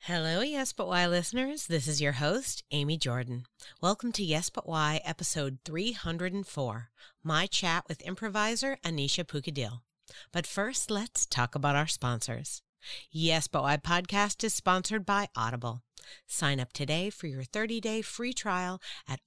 Hello, Yes But Why listeners. This is your host, Amy Jordan. Welcome to Yes But Why, episode 304, my chat with improviser Anisha Pukadil. But first, let's talk about our sponsors. Yes But Why podcast is sponsored by Audible. Sign up today for your 30-day free trial at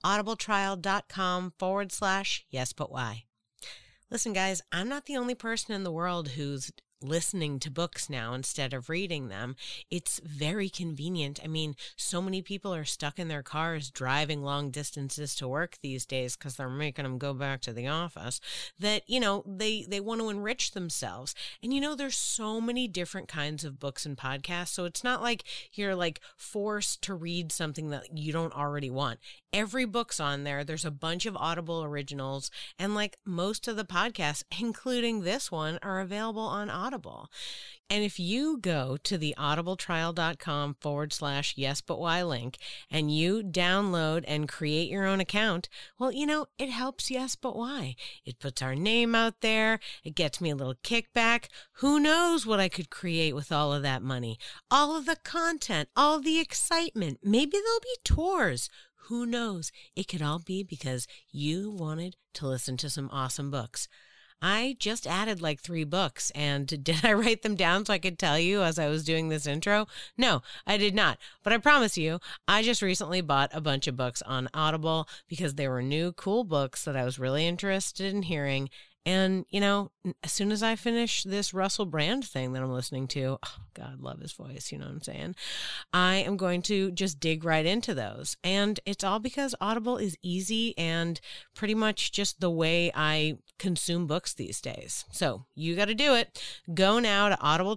audibletrial.com/yesbutwhy. Listen, guys, I'm not the only person in the world who's listening to books now instead of reading them. It's very convenient. I mean, so many people are stuck in their cars driving long distances to work these days because they're making them go back to the office that, they want to enrich themselves. And, there's so many different kinds of books and podcasts. So it's not like you're forced to read something that you don't already want. Every book's on there. There's a bunch of Audible originals, and most of the podcasts, including this one, are available on Audible. And if you go to the audibletrial.com/yesbutwhy link and you download and create your own account, well, it helps Yes But Why. It puts our name out there. It gets me a little kickback. Who knows what I could create with all of that money? All of the content, all of the excitement. Maybe there'll be tours. Who knows? It could all be because you wanted to listen to some awesome books. I just added 3 books, and did I write them down so I could tell you as I was doing this intro? No, I did not. But I promise you, I just recently bought a bunch of books on Audible because they were new, cool books that I was really interested in hearing. And, as soon as I finish this Russell Brand thing that I'm listening to, oh, God, love his voice, you know what I'm saying? I am going to just dig right into those. And it's all because Audible is easy and pretty much just the way I consume books these days. So you got to do it. Go now to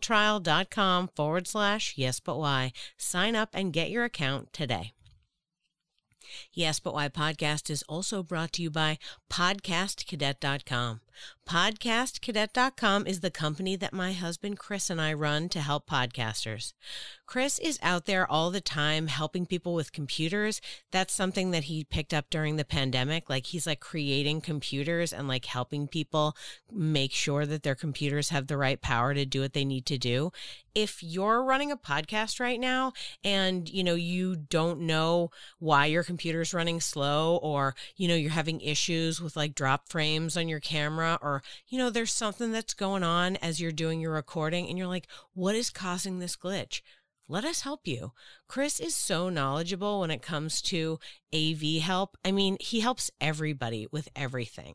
audibletrial.com/yesbutwhy. Sign up and get your account today. Yes But Why podcast is also brought to you by podcastcadet.com. Podcastcadet.com is the company that my husband Chris and I run to help podcasters. Chris is out there all the time helping people with computers. That's something that he picked up during the pandemic. He's creating computers and helping people make sure that their computers have the right power to do what they need to do. If you're running a podcast right now and, you don't know why your computer's running slow, or, you're having issues with drop frames on your camera, or, there's something that's going on as you're doing your recording and you're like, what is causing this glitch? Let us help you. Chris is so knowledgeable when it comes to AV help. I mean, he helps everybody with everything.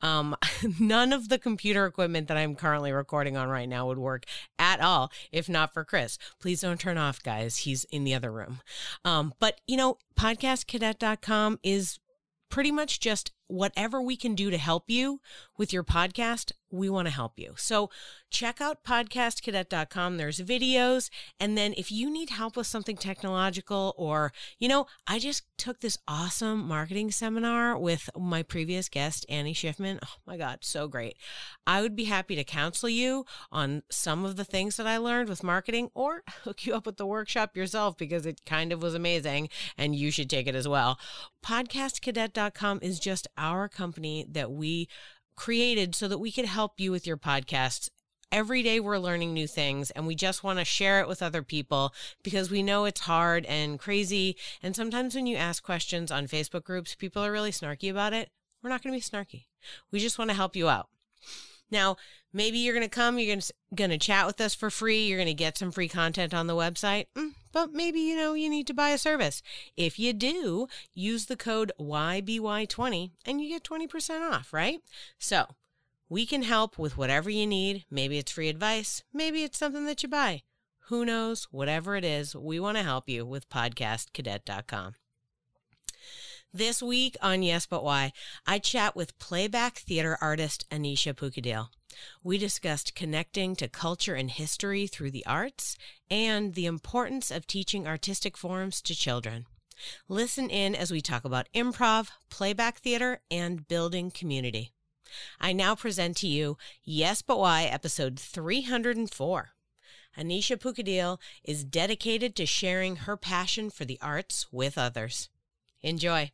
None of the computer equipment that I'm currently recording on right now would work at all if not for Chris. Please don't turn off, guys. He's in the other room. But podcastcadet.com is pretty much just whatever we can do to help you with your podcast, we want to help you. So check out podcastcadet.com. There's videos. And then if you need help with something technological, or, I just took this awesome marketing seminar with my previous guest, Annie Schiffman. Oh my God, so great. I would be happy to counsel you on some of the things that I learned with marketing, or hook you up with the workshop yourself because it kind of was amazing and you should take it as well. Podcastcadet.com is just our company that we created so that we could help you with your podcasts. Every day we're learning new things, and we just want to share it with other people because we know it's hard and crazy. And sometimes when you ask questions on Facebook groups, people are really snarky about it. We're not going to be snarky. We just want to help you out. Now, maybe you're going to come, you're going to chat with us for free. You're going to get some free content on the website. But maybe, you need to buy a service. If you do, use the code YBY20 and you get 20% off, right? So we can help with whatever you need. Maybe it's free advice. Maybe it's something that you buy. Who knows? Whatever it is, we want to help you with podcastcadet.com. This week on Yes But Why, I chat with playback theater artist Anisha Pukadil. We discussed connecting to culture and history through the arts and the importance of teaching artistic forms to children. Listen in as we talk about improv, playback theater, and building community. I now present to you Yes But Why, episode 304. Anisha Pukadil is dedicated to sharing her passion for the arts with others. Enjoy.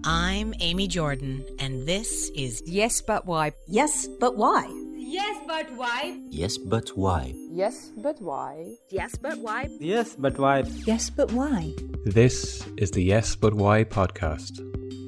I'm Amy Jordan, and this is Yes, But Why? Yes, but why? Yes, but why? Yes, but why? Yes, but why? Yes, But Why? Yes, but why? Yes, but why? This is the Yes But Why podcast.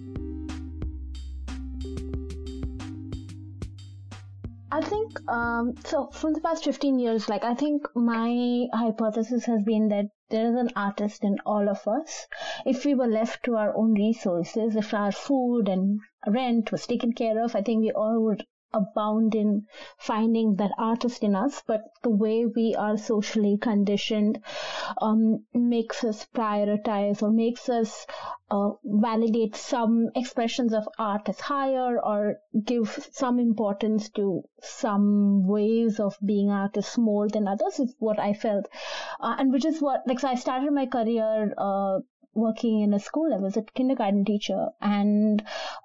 I think, so from the past 15 years, I think my hypothesis has been that there is an artist in all of us. If we were left to our own resources, if our food and rent was taken care of, I think we all would abound in finding that artist in us. But the way we are socially conditioned makes us prioritize or makes us validate some expressions of art as higher or give some importance to some ways of being artists more than others is what I felt. And which is what, so I started my career working in a school. I was a kindergarten teacher, and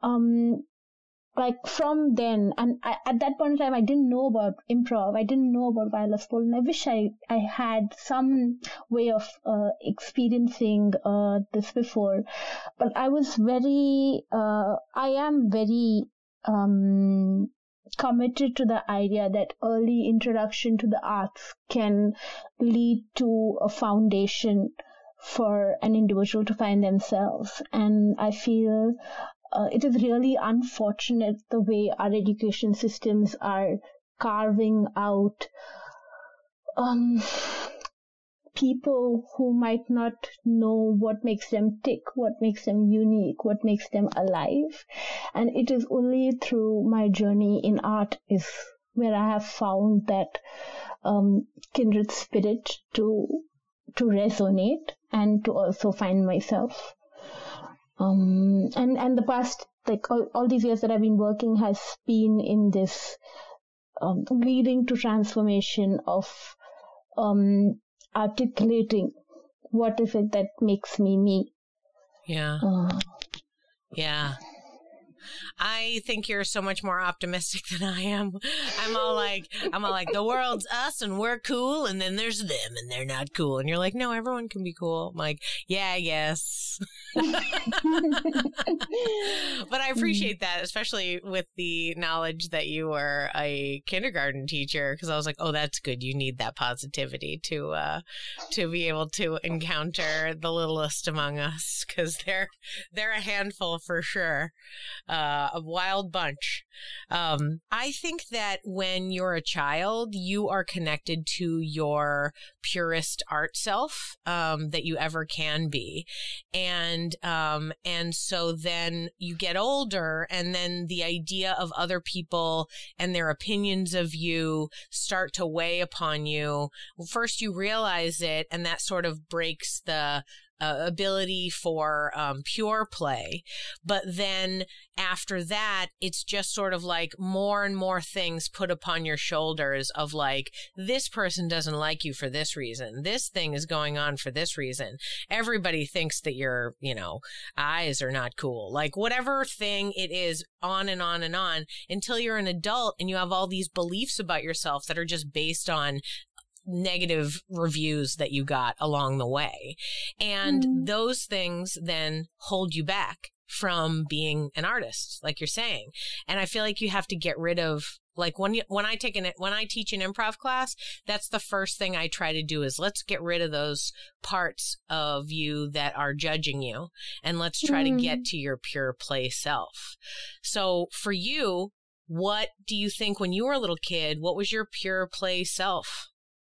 from then, and at that point in time, I didn't know about improv. I didn't know about Viola Spolin. I wish I had some way of experiencing this before. But I was I am very committed to the idea that early introduction to the arts can lead to a foundation for an individual to find themselves. And I feel it is really unfortunate the way our education systems are carving out people who might not know what makes them tick, what makes them unique, what makes them alive. And it is only through my journey in art is where I have found that kindred spirit to resonate and to also find myself. And the past, all these years that I've been working has been in this leading to transformation of articulating what is it that makes me me. Yeah. Yeah. I think you're so much more optimistic than I am. I'm all like, the world's us and we're cool, and then there's them and they're not cool. And you're like, no, everyone can be cool. I'm like, yeah, I guess. But I appreciate that, especially with the knowledge that you were a kindergarten teacher, because I was like, oh, that's good. You need that positivity to be able to encounter the littlest among us, because they're a handful for sure. A wild bunch. I think that when you're a child, you are connected to your purest art self that you ever can be. And so then you get older, and then the idea of other people and their opinions of you start to weigh upon you. First you realize it, and that sort of breaks the ability for pure play. But then after that, it's just sort of like more and more things put upon your shoulders of like, this person doesn't like you for this reason. This thing is going on for this reason. Everybody thinks that your, eyes are not cool. Like whatever thing it is, on and on and on, until you're an adult and you have all these beliefs about yourself that are just based on negative reviews that you got along the way. And those things then hold you back from being an artist, like you're saying. And I feel like you have to get rid of, like when I teach an improv class, that's the first thing I try to do is let's get rid of those parts of you that are judging you, and let's try to get to your pure play self. So for you, what do you think when you were a little kid, what was your pure play self?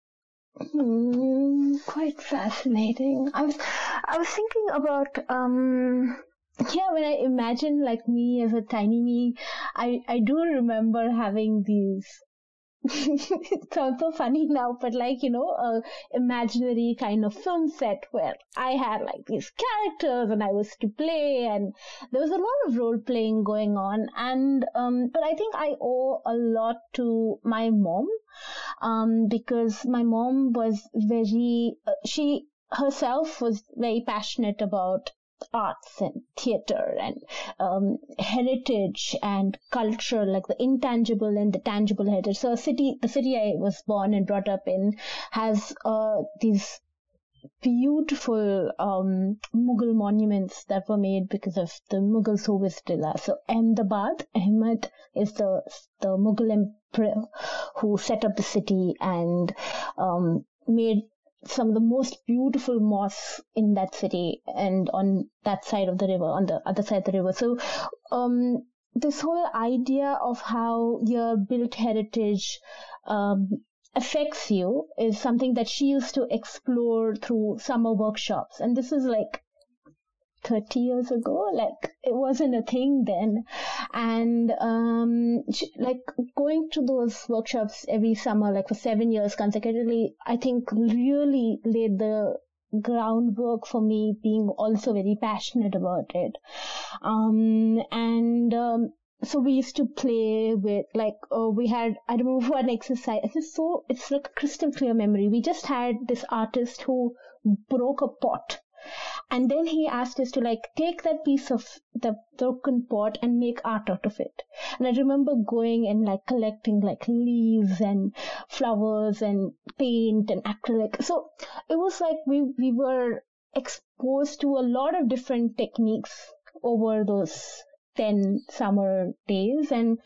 Quite fascinating. I was thinking about when I imagine like me as a tiny me, I do remember having these it sounds so funny now, but a imaginary kind of film set where I had like these characters and I was to play, and there was a lot of role playing going on. And but I think I owe a lot to my mom, because my mom was she herself was very passionate about arts and theater and heritage and culture, like the intangible and the tangible heritage. So the city I was born and brought up in has these beautiful Mughal monuments that were made because of the Mughals who visited us. So Ahmad is the Mughal emperor who set up the city and made some of the most beautiful mosques in that city and on that side of the river, on the other side of the river. So this whole idea of how your built heritage affects you is something that she used to explore through summer workshops. And this is like 30 years ago, like it wasn't a thing then. And like going to those workshops every summer, like for 7 years consecutively, I think really laid the groundwork for me being also very passionate about it. So we used to play with, like, I remember one exercise. It's like a crystal clear memory. We just had this artist who broke a pot. And then he asked us to, like, take that piece of the broken pot and make art out of it. And I remember going and, like, collecting, like, leaves and flowers and paint and acrylic. So it was like we were exposed to a lot of different techniques over those 10 summer days, and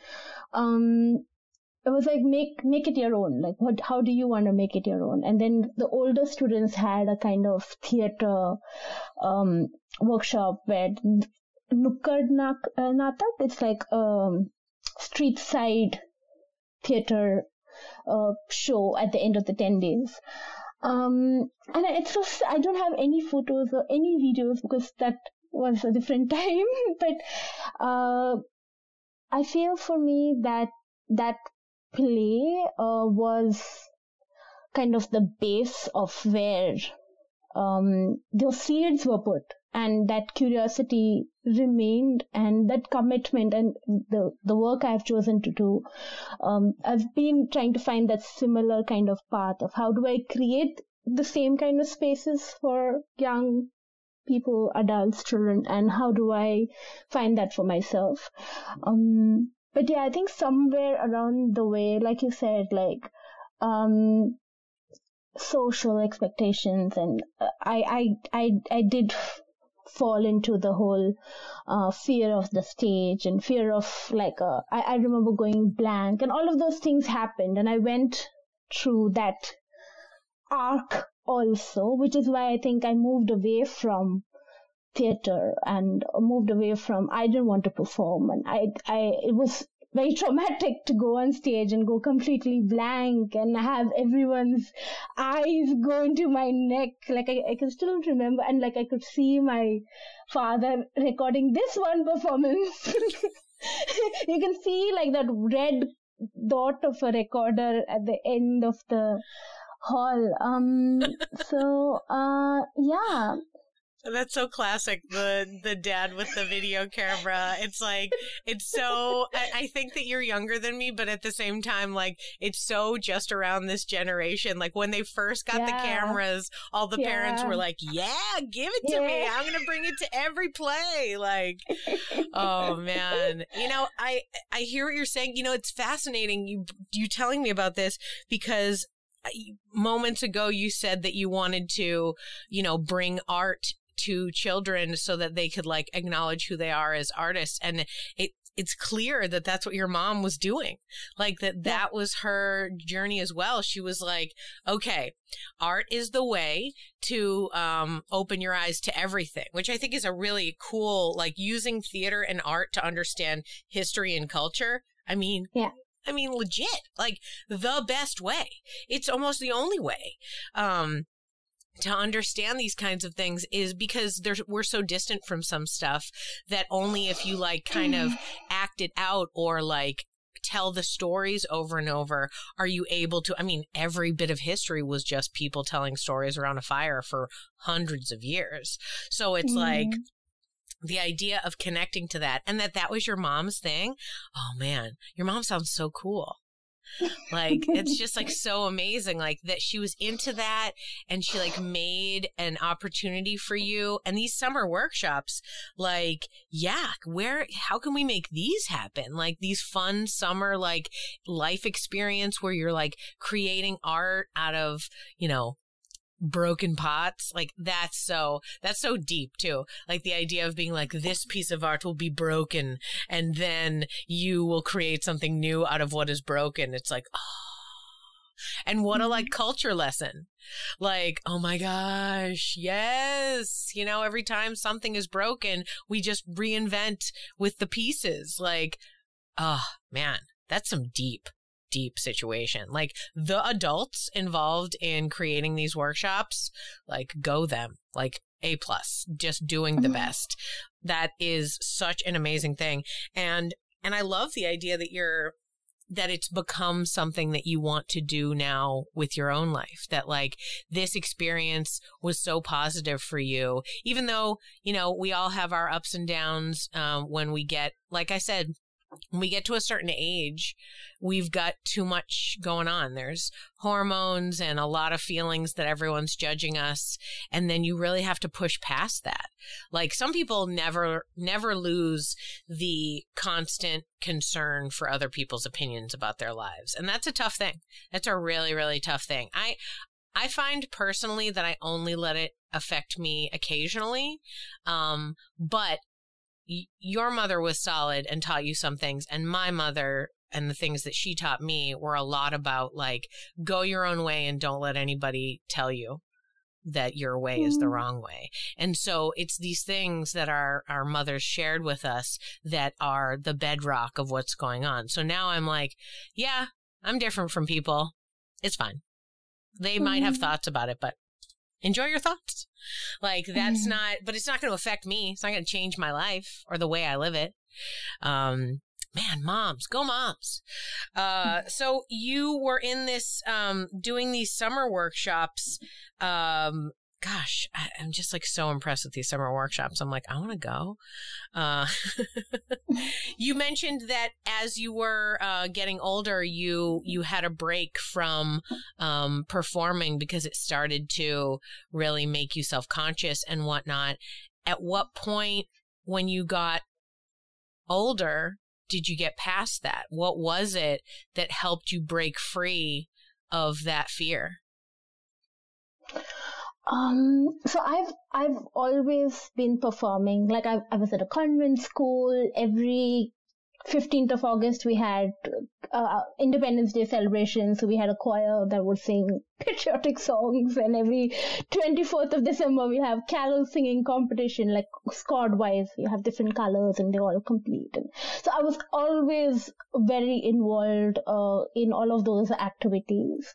it was like make it your own. Like, how do you want to make it your own? And then the older students had a kind of theater workshop where Nukkad Natak, it's like street side theater show at the end of the 10 days. And it's just, I don't have any photos or any videos because that was a different time, but I feel for me that play was kind of the base of where those seeds were put, and that curiosity remained, and that commitment, and the work I've chosen to do. I've been trying to find that similar kind of path of how do I create the same kind of spaces for young people, adults, children, and how do I find that for myself? But yeah, I think somewhere around the way, like you said, like social expectations, and I did fall into the whole fear of the stage and fear of, like, I remember going blank, and all of those things happened, and I went through that arc also, which is why I think I moved away from theater and moved away from, I didn't want to perform, and it was very traumatic to go on stage and go completely blank and have everyone's eyes go into my neck. Like, I can still remember, and like I could see my father recording this one performance. You can see like that red dot of a recorder at the end of the hall. Yeah. That's so classic, the dad with the video camera. It's like, it's so, I think that you're younger than me, but at the same time, like, it's so just around this generation. Like, when they first got the cameras, all the parents were like, yeah, give it to me. I'm going to bring it to every play. Like, oh man. You know, I hear what you're saying. You know, it's fascinating you telling me about this, because moments ago you said that you wanted to, you know, bring art to children so that they could, like, acknowledge who they are as artists. And it's clear that that's what your mom was doing. Like, that was her journey as well. She was like, okay, art is the way to open your eyes to everything, which I think is a really cool, like, using theater and art to understand history and culture. I mean, legit, like, the best way. It's almost the only way to understand these kinds of things, is because we're so distant from some stuff that only if you, like, kind of act it out or, like, tell the stories over and over are you able to. I mean, every bit of history was just people telling stories around a fire for hundreds of years. So it's like, the idea of connecting to that, and that was your mom's thing. Oh man, your mom sounds so cool. Like, it's just, like, so amazing, like, that she was into that, and she, like, made an opportunity for you. And these summer workshops, like, how can we make these happen? Like, these fun summer, like, life experience where you're, like, creating art out of, you know, broken pots. Like that's so deep too. Like the idea of being like, this piece of art will be broken and then you will create something new out of what is broken. It's like, oh, and what a like culture lesson. Like, oh my gosh, yes. You know, every time something is broken, we just reinvent with the pieces. Like, oh man, that's some deep situation. Like the adults involved in creating these workshops, like go them, like A+, just doing the best. That is such an amazing thing. And I love the idea that it's become something that you want to do now with your own life, that like this experience was so positive for you, even though, you know, we all have our ups and downs when we get, like I said, when we get to a certain age, we've got too much going on. There's hormones and a lot of feelings that everyone's judging us. And then you really have to push past that. Like some people never lose the constant concern for other people's opinions about their lives. And that's a tough thing. That's a really, really tough thing. I find personally that I only let it affect me occasionally. But your mother was solid and taught you some things, and my mother and the things that she taught me were a lot about like, go your own way and don't let anybody tell you that your way is the wrong way. And so it's these things that our mothers shared with us that are the bedrock of what's going on. So now I'm like, yeah, I'm different from people. It's fine. They might have thoughts about it, but enjoy your thoughts. Like that's not, but it's not going to affect me. It's not going to change my life or the way I live it. Man, moms, go moms. So you were in this, doing these summer workshops. Gosh, I'm just like so impressed with these summer workshops. I'm like, I want to go. You mentioned that as you were getting older, you had a break from performing because it started to really make you self-conscious and whatnot. At what point when you got older did you get past that? What was it that helped you break free of that fear? So I've always been performing. Like I was at a convent school. Every 15th of August we had Independence Day celebration. So we had a choir that would sing patriotic songs, and every 24th of December we have carol singing competition, like squad wise. You have different colors and they all complete. And so I was always very involved in all of those activities.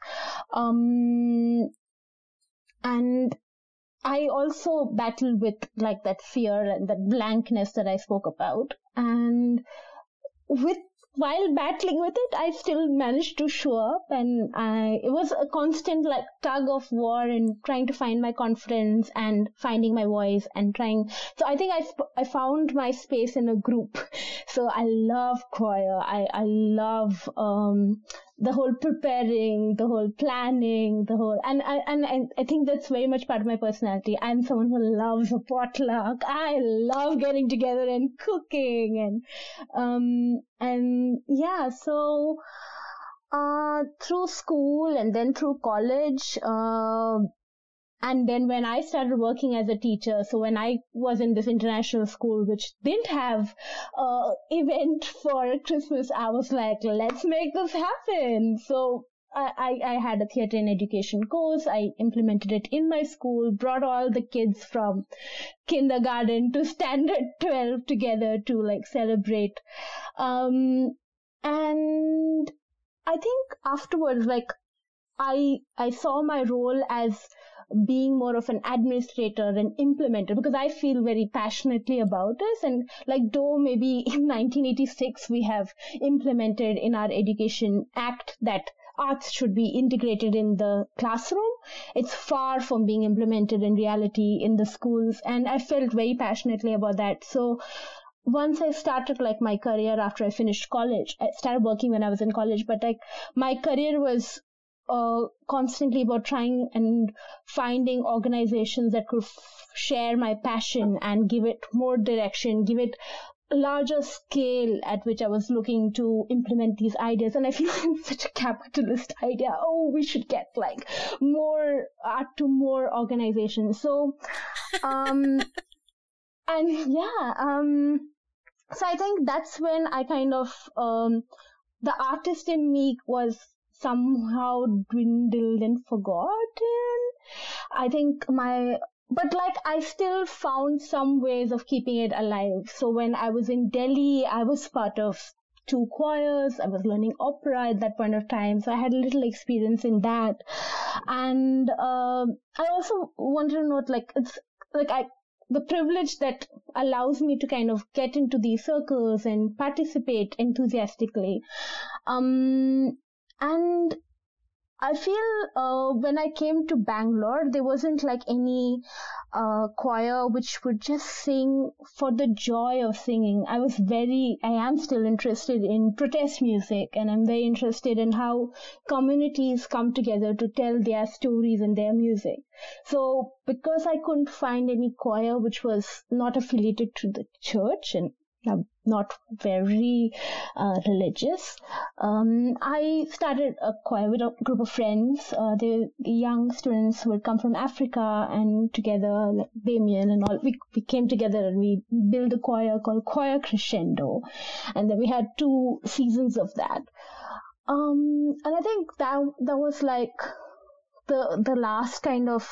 And I also battled with like that fear and that blankness that I spoke about. And while battling with it, I still managed to show up, and it was a constant like tug of war and trying to find my confidence and finding my voice and trying. So I think I found my space in a group. So I love choir. I love the whole preparing, the whole planning, the whole, and I think that's very much part of my personality. I'm someone who loves a potluck. I love getting together and cooking and yeah, so through school and then through college, and then when I started working as a teacher, so when I was in this international school, which didn't have event for Christmas, I was like, let's make this happen. So I had a theatre and education course. I implemented it in my school, brought all the kids from kindergarten to standard 12 together to like celebrate. And I think afterwards, like I saw my role as being more of an administrator and implementer, because I feel very passionately about this. And like, though maybe in 1986 we have implemented in our Education Act that arts should be integrated in the classroom, it's far from being implemented in reality in the schools. And I felt very passionately about that. So once I started like my career after I finished college, I started working when I was in college, but like my career was constantly about trying and finding organizations that could share my passion and give it more direction, give it larger scale at which I was looking to implement these ideas. And I feel it's such a capitalist idea. Oh, we should get like more art to more organizations. So, and yeah, so I think that's when I kind of, the artist in me was somehow dwindled and forgotten. I think but like I still found some ways of keeping it alive. So when I was in Delhi, I was part of 2 choirs. I was learning opera at that point of time. So I had a little experience in that. And I also wanted to note, like, it's like the privilege that allows me to kind of get into these circles and participate enthusiastically. And I feel when I came to Bangalore, there wasn't like any choir which would just sing for the joy of singing. I am still interested in protest music, and I'm very interested in how communities come together to tell their stories and their music. So because I couldn't find any choir which was not affiliated to the church and not very religious, I started a choir with a group of friends. The young students who had come from Africa, and together, like Damien and all, we came together and we built a choir called Choir Crescendo, and then we had 2 seasons of that. And I think that was like the last kind of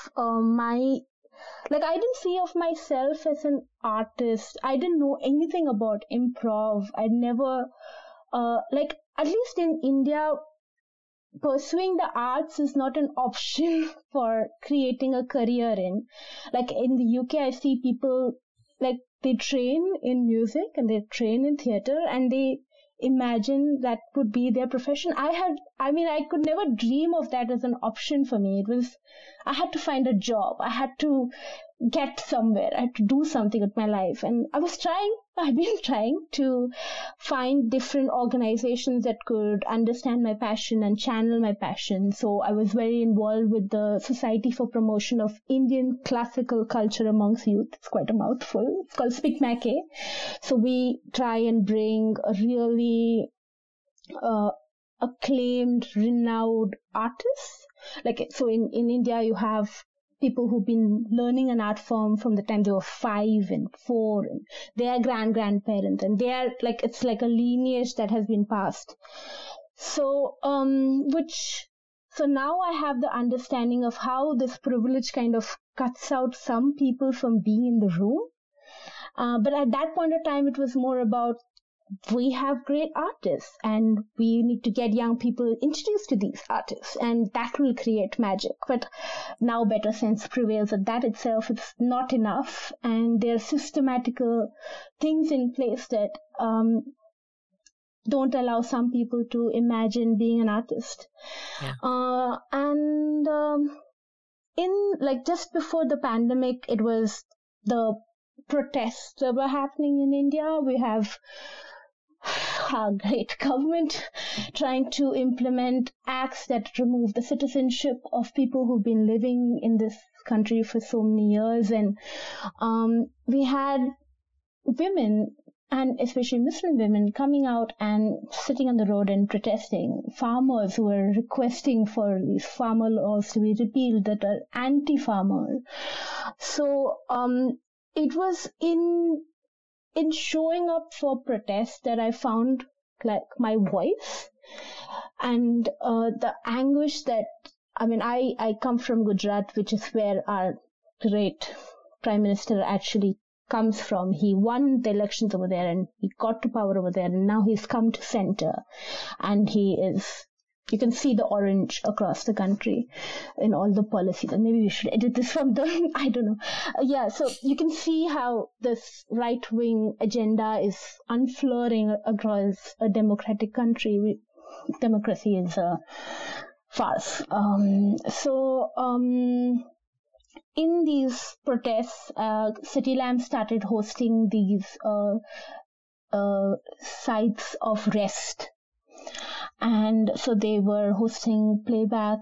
like, I didn't see of myself as an artist. I didn't know anything about improv. I'd never, like, at least in India, pursuing the arts is not an option for creating a career in. Like, in the UK, I see people, like, they train in music and they train in theater and they imagine that would be their profession. I could never dream of that as an option for me. I had to find a job. I had to get somewhere. I had to do something with my life. And I've been trying to find different organizations that could understand my passion and channel my passion. So I was very involved with the Society for Promotion of Indian Classical Culture Amongst Youth. It's quite a mouthful. It's called SPICMAC. So we try and bring a really acclaimed, renowned artists. Like, so in India, you have people who've been learning an art form from the time they were 5 and 4, and their grandparents, and they are like, it's like a lineage that has been passed. So, so now I have the understanding of how this privilege kind of cuts out some people from being in the room. But at that point of time, it was more about, we have great artists and we need to get young people introduced to these artists, and that will create magic. But now better sense prevails that itself is not enough, and there are systematical things in place that don't allow some people to imagine being an artist. Yeah. In like just before the pandemic, it was the protests that were happening in India. We have our great government trying to implement acts that remove the citizenship of people who've been living in this country for so many years. And we had women, and especially Muslim women, coming out and sitting on the road and protesting. Farmers who were requesting for these farmer laws to be repealed that are anti-farmer. So it was in showing up for protests that I found like my voice, and the anguish that, I come from Gujarat, which is where our great Prime Minister actually comes from. He won the elections over there and he got to power over there, and now he's come to center, and you can see the orange across the country in all the policies. And maybe we should edit this from I don't know. Yeah, so you can see how this right-wing agenda is unfurling across a democratic country. Democracy is a farce. In these protests, City Lamp started hosting these sites of rest. And so they were hosting playback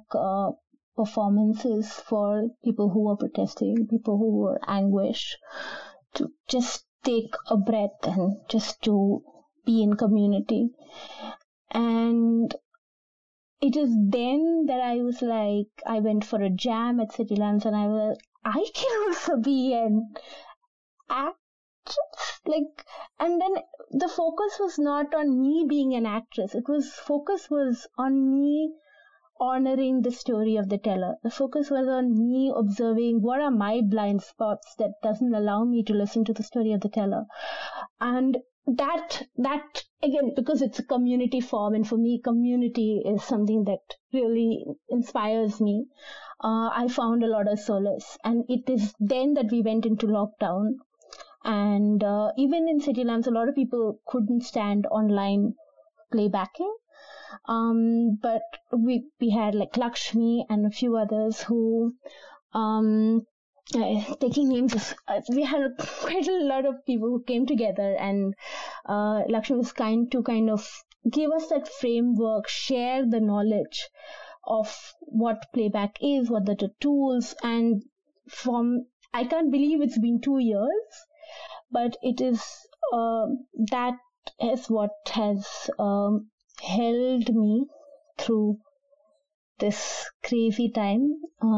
performances for people who were protesting, people who were anguished, to just take a breath and just to be in community. And it is then that I was like, I went for a jam at City Lamps and I can also be an actress. And then the focus was not on me being an actress. Focus was on me honoring the story of the teller. The focus was on me observing what are my blind spots that doesn't allow me to listen to the story of the teller. And that again, because it's a community form, and for me, community is something that really inspires me. I found a lot of solace, and it is then that we went into lockdown. And even in City Lamps, a lot of people couldn't stand online playbacking. But we had like Lakshmi and a few others who, taking names, we had quite a lot of people who came together, and Lakshmi was kind of give us that framework, share the knowledge of what playback is, what are the tools, and I can't believe it's been 2 years, but it is, that is what has held me through this crazy time.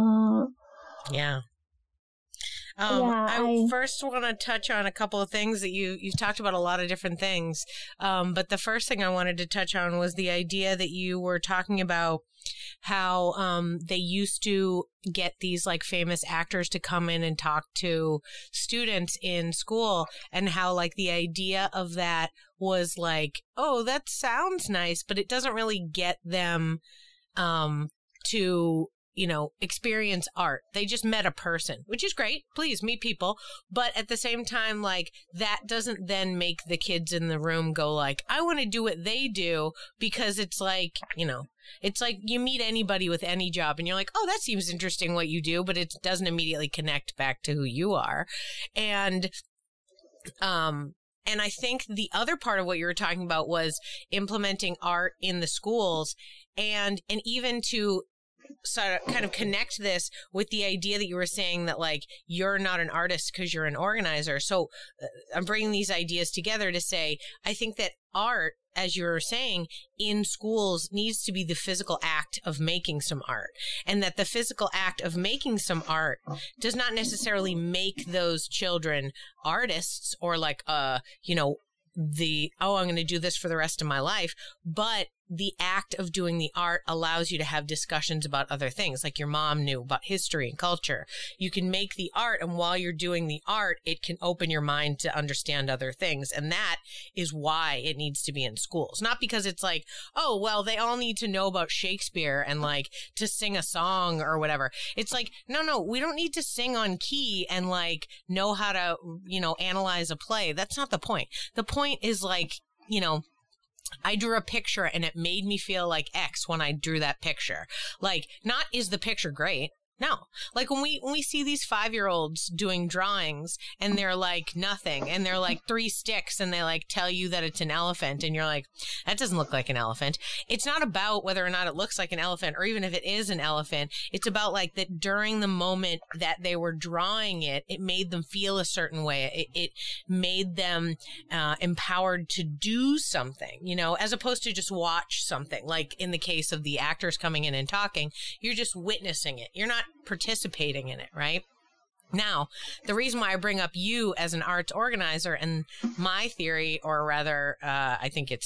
I first want to touch on a couple of things that you've talked about, a lot of different things. But the first thing I wanted to touch on was the idea that you were talking about how they used to get these like famous actors to come in and talk to students in school, and how like the idea of that was like, oh, that sounds nice, but it doesn't really get them to, experience art. They just met a person, which is great. Please meet people. But at the same time, like, that doesn't then make the kids in the room go like, I want to do what they do, because it's like, it's like you meet anybody with any job and you're like, oh, that seems interesting what you do, but it doesn't immediately connect back to who you are. And I think the other part of what you were talking about was implementing art in the schools, and even to sort of kind of connect this with the idea that you were saying that like you're not an artist because you're an organizer. So I'm bringing these ideas together to say, I think that art, as you were saying, in schools needs to be the physical act of making some art, and that the physical act of making some art does not necessarily make those children artists or like, I'm going to do this for the rest of my life. But the act of doing the art allows you to have discussions about other things, like your mom knew about history and culture. You can make the art, and while you're doing the art, it can open your mind to understand other things. And that is why it needs to be in schools. Not because it's like, oh, well, they all need to know about Shakespeare and like to sing a song or whatever. It's like, no, we don't need to sing on key and like know how to, analyze a play. That's not the point. The point is like, I drew a picture and it made me feel like X when I drew that picture. Like, not is the picture great? No. Like when we see these 5-year-olds doing drawings and they're like nothing, and they're like 3 sticks, and they like tell you that it's an elephant, and you're like, that doesn't look like an elephant. It's not about whether or not it looks like an elephant, or even if it is an elephant. It's about like that during the moment that they were drawing it, it made them feel a certain way. It made them empowered to do something, as opposed to just watch something. Like in the case of the actors coming in and talking, you're just witnessing it. You're not participating in it, right? Now, the reason why I bring up you as an arts organizer, and my theory, or rather, I think it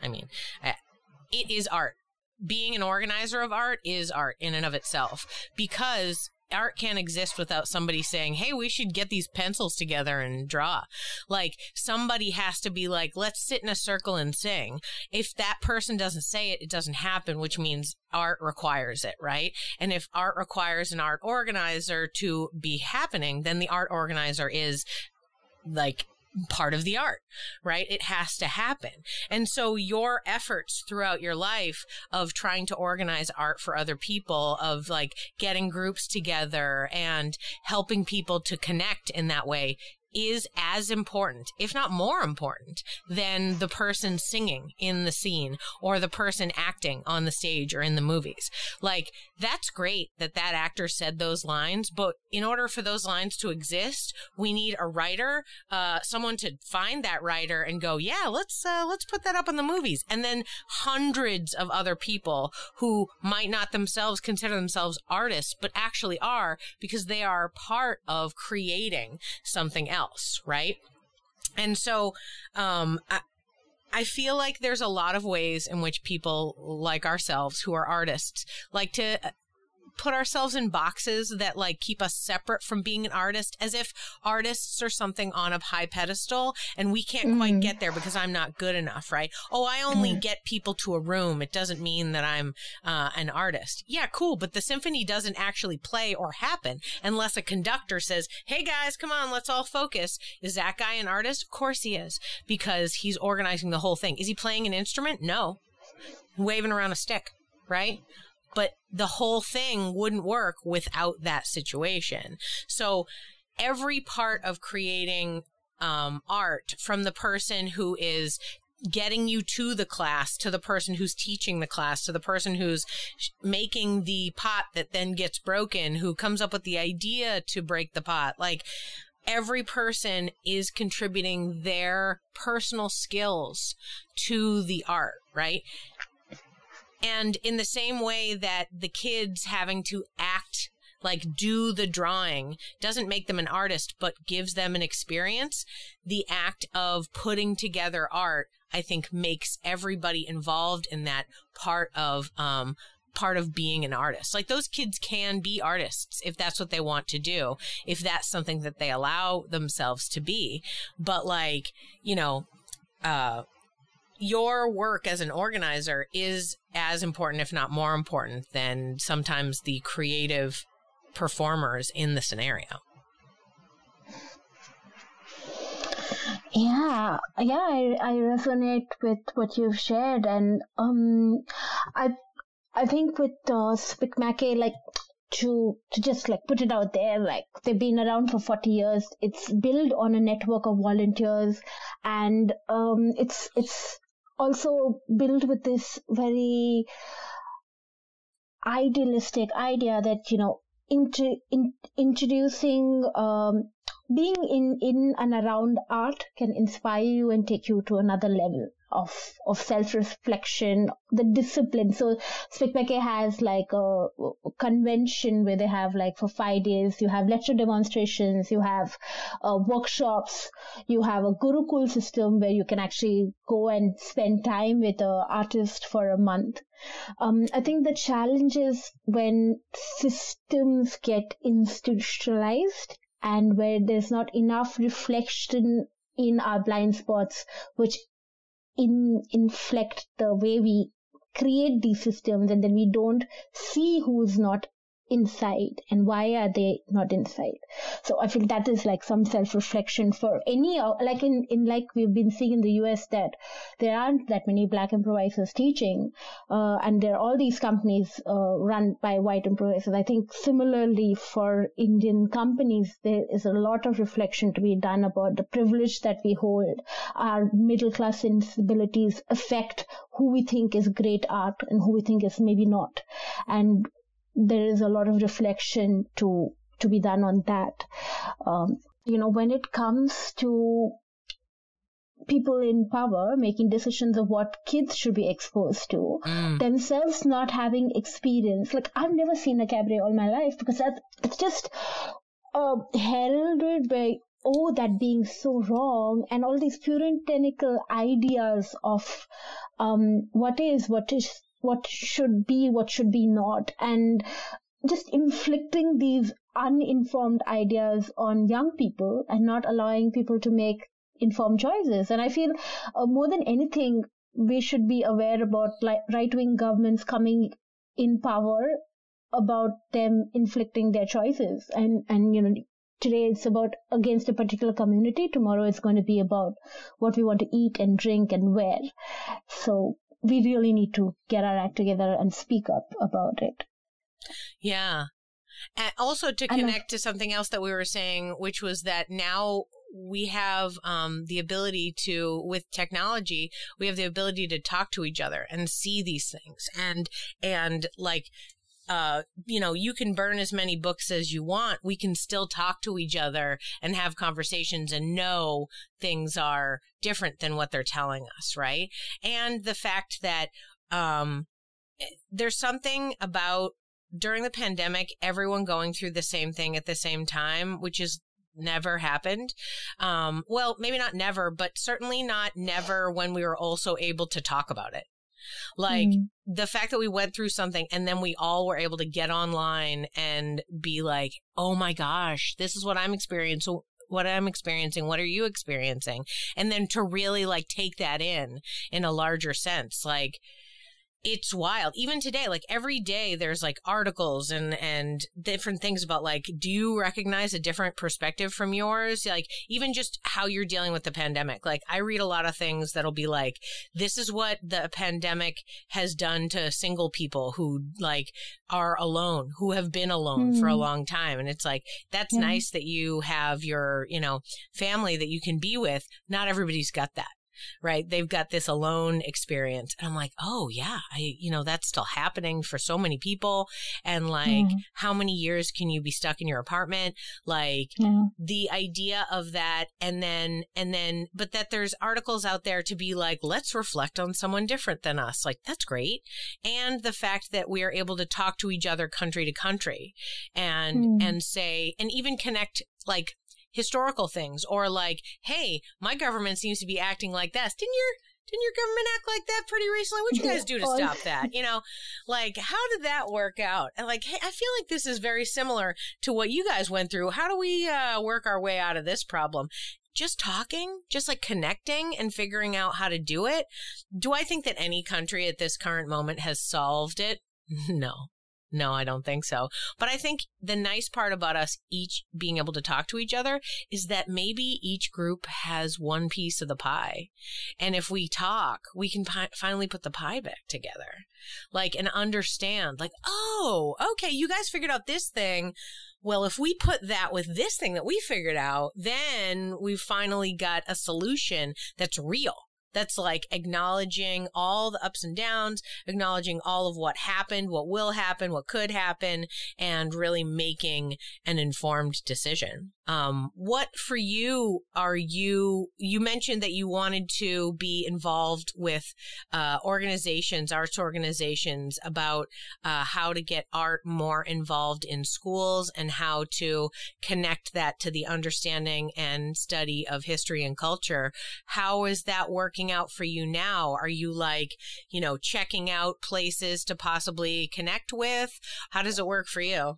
is art. Being an organizer of art is art in and of itself, because art can't exist without somebody saying, hey, we should get these pencils together and draw. Like, somebody has to be like, let's sit in a circle and sing. If that person doesn't say it, it doesn't happen, which means art requires it, right? And if art requires an art organizer to be happening, then the art organizer is like part of the art, right? It has to happen. And so your efforts throughout your life of trying to organize art for other people, of like getting groups together and helping people to connect in that way, is as important, if not more important, than the person singing in the scene or the person acting on the stage or in the movies. Like, that's great that that actor said those lines, but in order for those lines to exist, we need a writer, someone to find that writer and go, yeah, let's put that up in the movies. And then hundreds of other people who might not themselves consider themselves artists, but actually are, because they are part of creating something else, right? And so I feel like there's a lot of ways in which people like ourselves who are artists like to put ourselves in boxes that like keep us separate from being an artist, as if artists are something on a high pedestal and we can't quite get there because I'm not good enough, right? Oh, I only get people to a room. It doesn't mean that I'm an artist. Yeah, cool. But the symphony doesn't actually play or happen unless a conductor says, hey guys, come on, let's all focus. Is that guy an artist? Of course he is, because he's organizing the whole thing. Is he playing an instrument? No. Waving around a stick, right? But the whole thing wouldn't work without that situation. So every part of creating art, from the person who is getting you to the class, to the person who's teaching the class, to the person who's making the pot that then gets broken, who comes up with the idea to break the pot, like, every person is contributing their personal skills to the art, right? And in the same way that the kids having to act, like do the drawing, doesn't make them an artist, but gives them an experience, the act of putting together art, I think, makes everybody involved in that part of being an artist. Like, those kids can be artists if that's what they want to do, if that's something that they allow themselves to be. But like, you know, your work as an organizer is as important, if not more important, than sometimes the creative performers in the scenario. Yeah, I resonate with what you've shared, and I think with SPICMACA, like, to just like put it out there, like, they've been around for 40 years. It's built on a network of volunteers, and it's also built with this very idealistic idea that, you know, introducing being in and around art can inspire you and take you to another level of self-reflection, the discipline. So SPICMACA has like a convention where they have, like, for 5 days, you have lecture demonstrations, you have workshops, you have a Gurukul system where you can actually go and spend time with an artist for a month. I think the challenge is when systems get institutionalized and where there's not enough reflection in our blind spots, which inflect the way we create these systems, and then we don't see who's not inside and why are they not inside. So I feel that is like some self-reflection for any, like in like we've been seeing in the US, that there aren't that many Black improvisers teaching, and there are all these companies run by white improvisers. I think similarly for Indian companies, there is a lot of reflection to be done about the privilege that we hold. Our middle class sensibilities affect who we think is great art and who we think is maybe not, and there is a lot of reflection to be done on that. You know, when it comes to people in power making decisions of what kids should be exposed to, themselves not having experience. Like, I've never seen a cabaret all my life because it's just heralded by, oh, that being so wrong, and all these puritanical ideas of what should be, what should be not, and just inflicting these uninformed ideas on young people and not allowing people to make informed choices. And I feel more than anything, we should be aware about like right-wing governments coming in power, about them inflicting their choices. And you know, today it's about against a particular community. Tomorrow it's going to be about what we want to eat and drink and wear. So we really need to get our act together and speak up about it. Yeah. And also to connect to something else that we were saying, which was that now we have the ability to, with technology, we have the ability to talk to each other and see these things. And like, you can burn as many books as you want. We can still talk to each other and have conversations and know things are different than what they're telling us, right? And the fact that there's something about during the pandemic, everyone going through the same thing at the same time, which is never happened. Well, maybe not never, but certainly not never when we were also able to talk about it. Like the fact that we went through something and then we all were able to get online and be like, oh my gosh, this is what I'm experiencing. What are you experiencing? And then to really like take that in a larger sense, like it's wild. Even today, like every day there's like articles and different things about like, do you recognize a different perspective from yours? Like even just how you're dealing with the pandemic. Like I read a lot of things that'll be like, this is what the pandemic has done to single people who like are alone, who have been alone for a long time. And it's like, that's nice that you have your, family that you can be with. Not everybody's got that. Right. They've got this alone experience. And I'm like, oh, yeah, that's still happening for so many people. And like, how many years can you be stuck in your apartment? Like the idea of that. And then, but that there's articles out there to be like, let's reflect on someone different than us. Like, that's great. And the fact that we are able to talk to each other country to country and say, and even connect like historical things or like, hey, my government seems to be acting like this. Didn't your government act like that pretty recently? What'd you guys do to stop that? Like, how did that work out? And like, hey, I feel like this is very similar to what you guys went through. How do we work our way out of this problem? Just talking, just like connecting and figuring out how to do it. Do I think that any country at this current moment has solved it? No, I don't think so. But I think the nice part about us each being able to talk to each other is that maybe each group has one piece of the pie. And if we talk, we can finally put the pie back together. Like, and understand, like, oh, okay, you guys figured out this thing. Well, if we put that with this thing that we figured out, then we've finally got a solution that's real. That's like acknowledging all the ups and downs, acknowledging all of what happened, what will happen, what could happen, and really making an informed decision. What for you you mentioned that you wanted to be involved with arts organizations about how to get art more involved in schools and how to connect that to the understanding and study of history and culture. How is that working out for you now? Are you like, checking out places to possibly connect with? How does it work for you?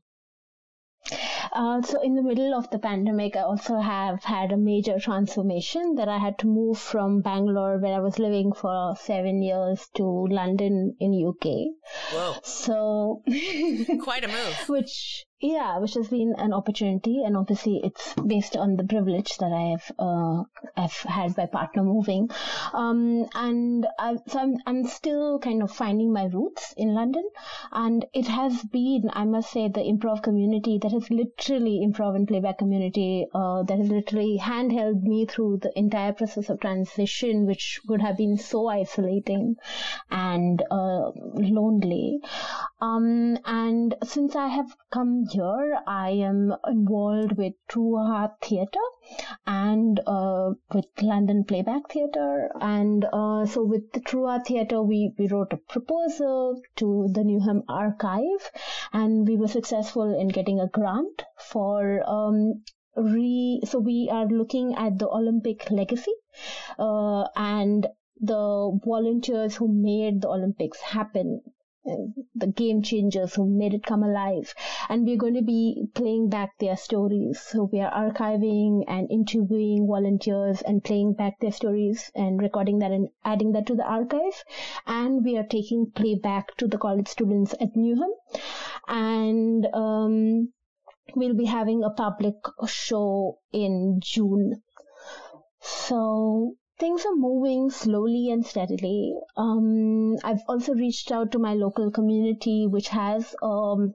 So in the middle of the pandemic, I also have had a major transformation that I had to move from Bangalore, where I was living for 7 years, to London in UK. Whoa. So quite a move. Which has been an opportunity, and obviously it's based on the privilege that I've had my partner moving, and I'm still kind of finding my roots in London, and it has been, I must say, the improv community that has literally improv and playback community that has literally handheld me through the entire process of transition, which would have been so isolating and lonely. And since I have come here, I am involved with True Art Theatre and with London Playback Theatre. And so with the True Art Theatre, we wrote a proposal to the Newham Archive, and we were successful in getting a grant for so we are looking at the Olympic legacy and the volunteers who made the Olympics happen, the game changers who made it come alive, and we're going to be playing back their stories. So we are archiving and interviewing volunteers and playing back their stories and recording that and adding that to the archive. And we are taking playback to the college students at Newham, and we'll be having a public show in June. So things are moving slowly and steadily. I've also reached out to my local community, which has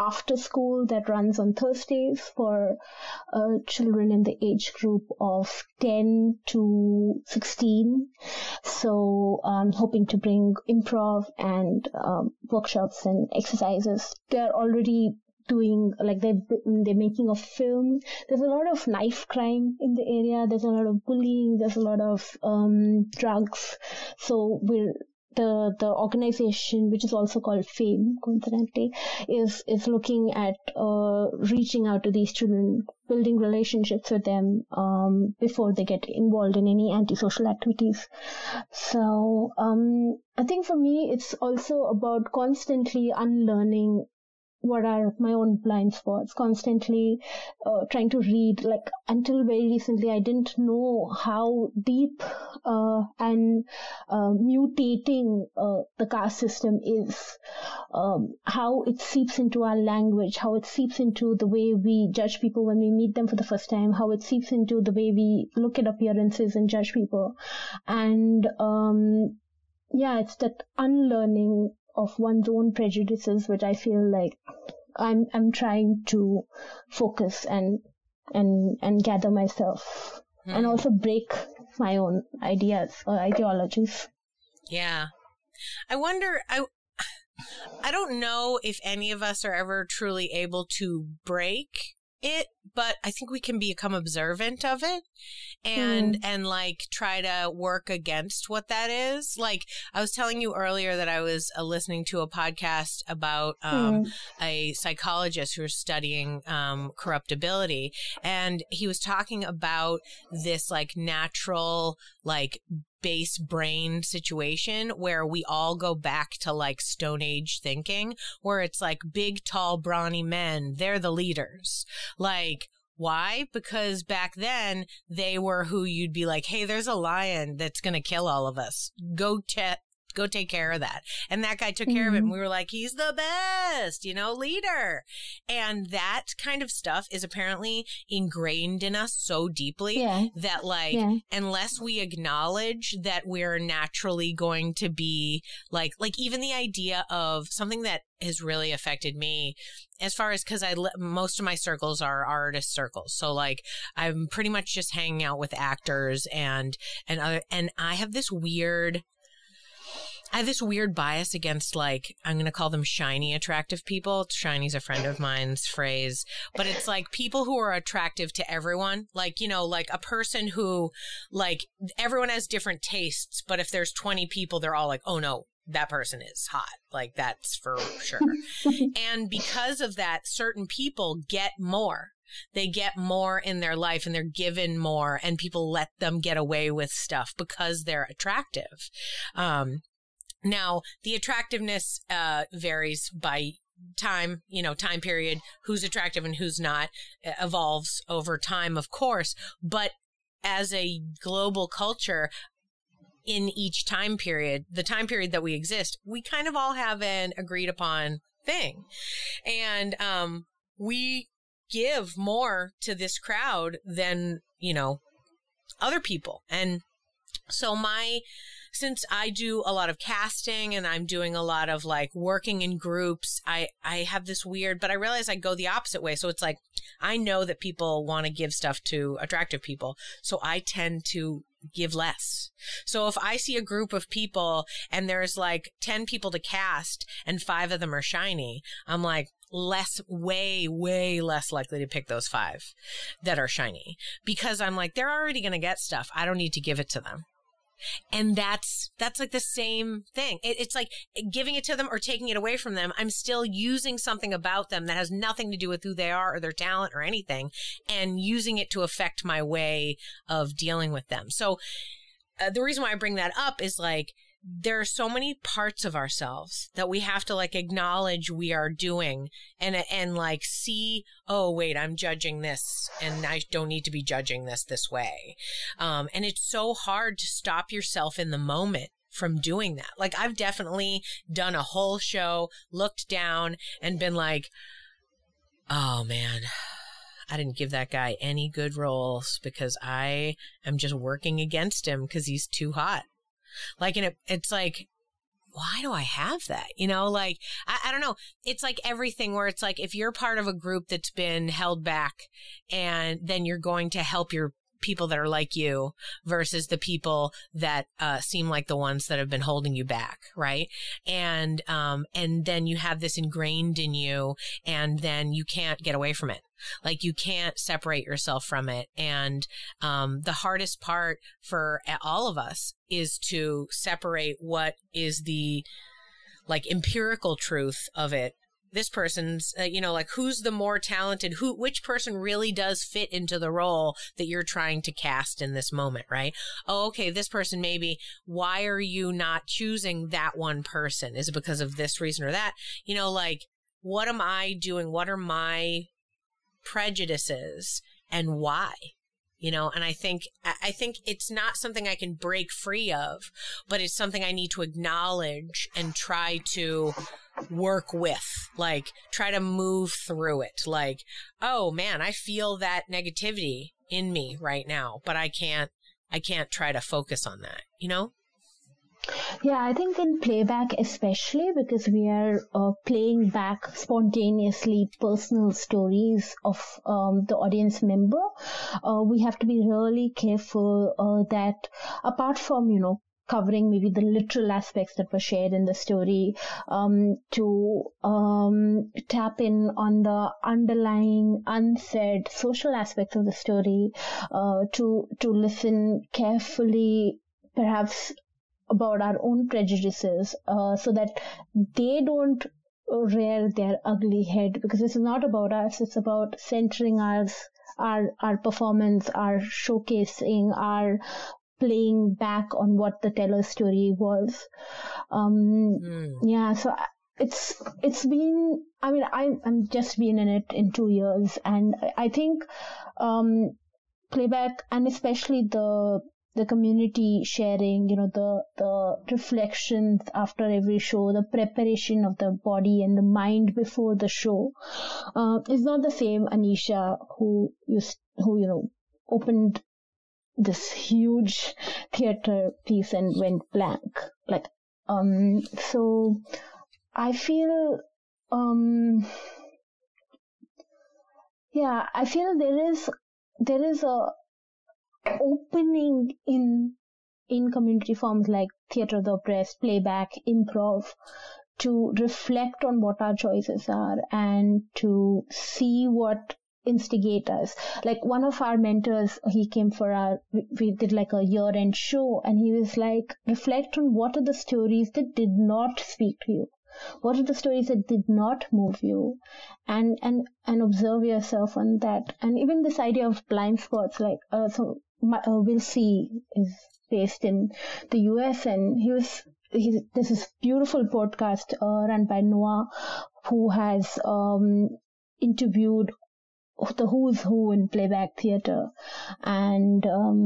after school that runs on Thursdays for children in the age group of 10 to 16. So I'm hoping to bring improv and workshops and exercises. They're already doing, like, they're making a film. There's a lot of knife crime in the area. There's a lot of bullying. There's a lot of drugs. So the organization, which is also called FAME, coincidentally, is looking at reaching out to these children, building relationships with them before they get involved in any antisocial activities. So I think for me, it's also about constantly unlearning what are my own blind spots, constantly trying to read. Like, until very recently, I didn't know how deep and mutating the caste system is, how it seeps into our language, how it seeps into the way we judge people when we meet them for the first time, how it seeps into the way we look at appearances and judge people. And it's that unlearning of one's own prejudices, which I feel like I'm trying to focus and gather myself, and also break my own ideas or ideologies. Yeah. I wonder, I don't know if any of us are ever truly able to break it, but I think we can become observant of it and like try to work against what that is. Like, I was telling you earlier that I was listening to a podcast about a psychologist who was studying corruptibility, and he was talking about this like natural, like, base brain situation where we all go back to like Stone Age thinking, where it's like big, tall, brawny men, they're the leaders. Like, why? Because back then they were who you'd be like, hey, there's a lion that's going to kill all of us. Go take care of that. And that guy took care of it. And we were like, he's the best, leader. And that kind of stuff is apparently ingrained in us so deeply that unless we acknowledge that we're naturally going to be like even the idea of something that has really affected me as far as, cause most of my circles are artist circles. So like, I'm pretty much just hanging out with actors and I have this weird bias against, like, I'm going to call them shiny, attractive people. Shiny's a friend of mine's phrase, but it's like people who are attractive to everyone. Like, like a person who, like, everyone has different tastes, but if there's 20 people, they're all like, oh no, that person is hot. Like, that's for sure. And because of that, certain people get more. They get more in their life and they're given more, and people let them get away with stuff because they're attractive. Now, the attractiveness varies by time, time period, who's attractive and who's not, evolves over time, of course. But as a global culture, in each time period, the time period that we exist, we kind of all have an agreed upon thing. And we give more to this crowd than, other people. And so since I do a lot of casting and I'm doing a lot of like working in groups, I have this weird, but I realize I go the opposite way. So it's like, I know that people want to give stuff to attractive people. So I tend to give less. So if I see a group of people and there's like 10 people to cast and 5 of them are shiny, I'm like, way less likely to pick those 5 that are shiny, because I'm like, they're already going to get stuff. I don't need to give it to them. And that's like the same thing. It's like giving it to them or taking it away from them. I'm still using something about them that has nothing to do with who they are or their talent or anything, and using it to affect my way of dealing with them. So the reason why I bring that up is like, there are so many parts of ourselves that we have to like acknowledge we are doing and like see, oh, wait, I'm judging this and I don't need to be judging this way. And it's so hard to stop yourself in the moment from doing that. Like, I've definitely done a whole show, looked down and been like, oh man, I didn't give that guy any good roles because I am just working against him because he's too hot. Like, and it's like, why do I have that? You know, like, I don't know. It's like everything where it's like, if you're part of a group that's been held back, and then you're going to help your people that are like you versus the people that seem like the ones that have been holding you back, right? And then you have this ingrained in you, and then you can't get away from it. Like, you can't separate yourself from it. And the hardest part for all of us is to separate what is the, like, empirical truth of it. This person's, like, who's the more talented, which person really does fit into the role that you're trying to cast in this moment, right? Oh, okay, this person maybe, why are you not choosing that one person? Is it because of this reason or that? You know, like, what am I doing? What are my prejudices and why? You know, and I think it's not something I can break free of, but it's something I need to acknowledge and try to work with, like, try to move through it. Like, oh man, I feel that negativity in me right now, but I can't try to focus on that, you know? Yeah, I think in playback especially, because we are playing back spontaneously personal stories of the audience member, we have to be really careful that apart from, covering maybe the literal aspects that were shared in the story, to tap in on the underlying unsaid social aspects of the story, to listen carefully, perhaps about our own prejudices, so that they don't rear their ugly head, because this is not about us. It's about centering our performance, our showcasing, our playing back on what the teller's story was. Yeah, so it's been, I mean, I'm just been in it in 2 years, and I think playback, and especially the community sharing, the reflections after every show, the preparation of the body and the mind before the show, is not the same Anisha who opened this huge theater piece and went blank. Like, so I feel, I feel there is a opening in community forms like theatre of the oppressed, playback, improv, to reflect on what our choices are and to see what instigate us. Like, one of our mentors, he came for we did like a year-end show, and he was like, reflect on what are the stories that did not speak to you. What are the stories that did not move you, and observe yourself on that. And even this idea of blind spots, like, Will C is based in the US, and this is beautiful podcast run by Noah, who has interviewed the who's who in playback theatre, and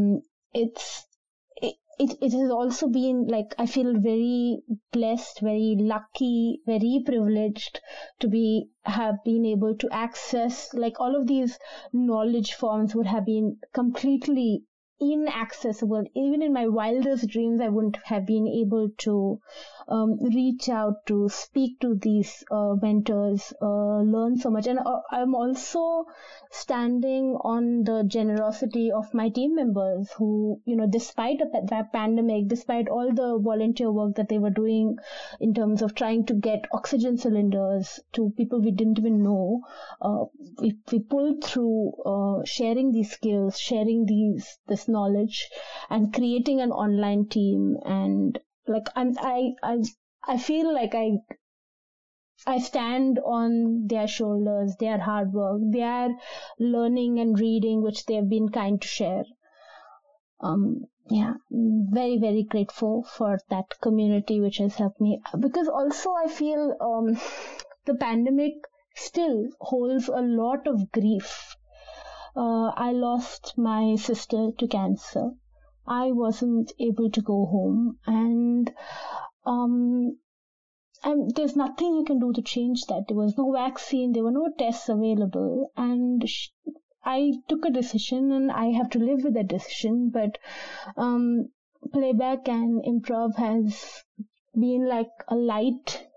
it has also been, like, I feel very blessed, very lucky, very privileged to have been able to access, like, all of these knowledge forms would have been completely inaccessible. Even in my wildest dreams, I wouldn't have been able to reach out to speak to these mentors, learn so much. And I'm also standing on the generosity of my team members who, despite that pandemic, despite all the volunteer work that they were doing in terms of trying to get oxygen cylinders to people we didn't even know, we pulled through, sharing these skills, sharing this knowledge, and creating an online team. And like, I feel like I stand on their shoulders, their hard work, their learning and reading, which they've been kind to share. Very, very grateful for that community which has helped me, because also I feel the pandemic still holds a lot of grief. I lost my sister to cancer. I wasn't able to go home, and there's nothing I can do to change that. There was no vaccine, there were no tests available, and I took a decision, and I have to live with that decision. But playback and improv has been like a light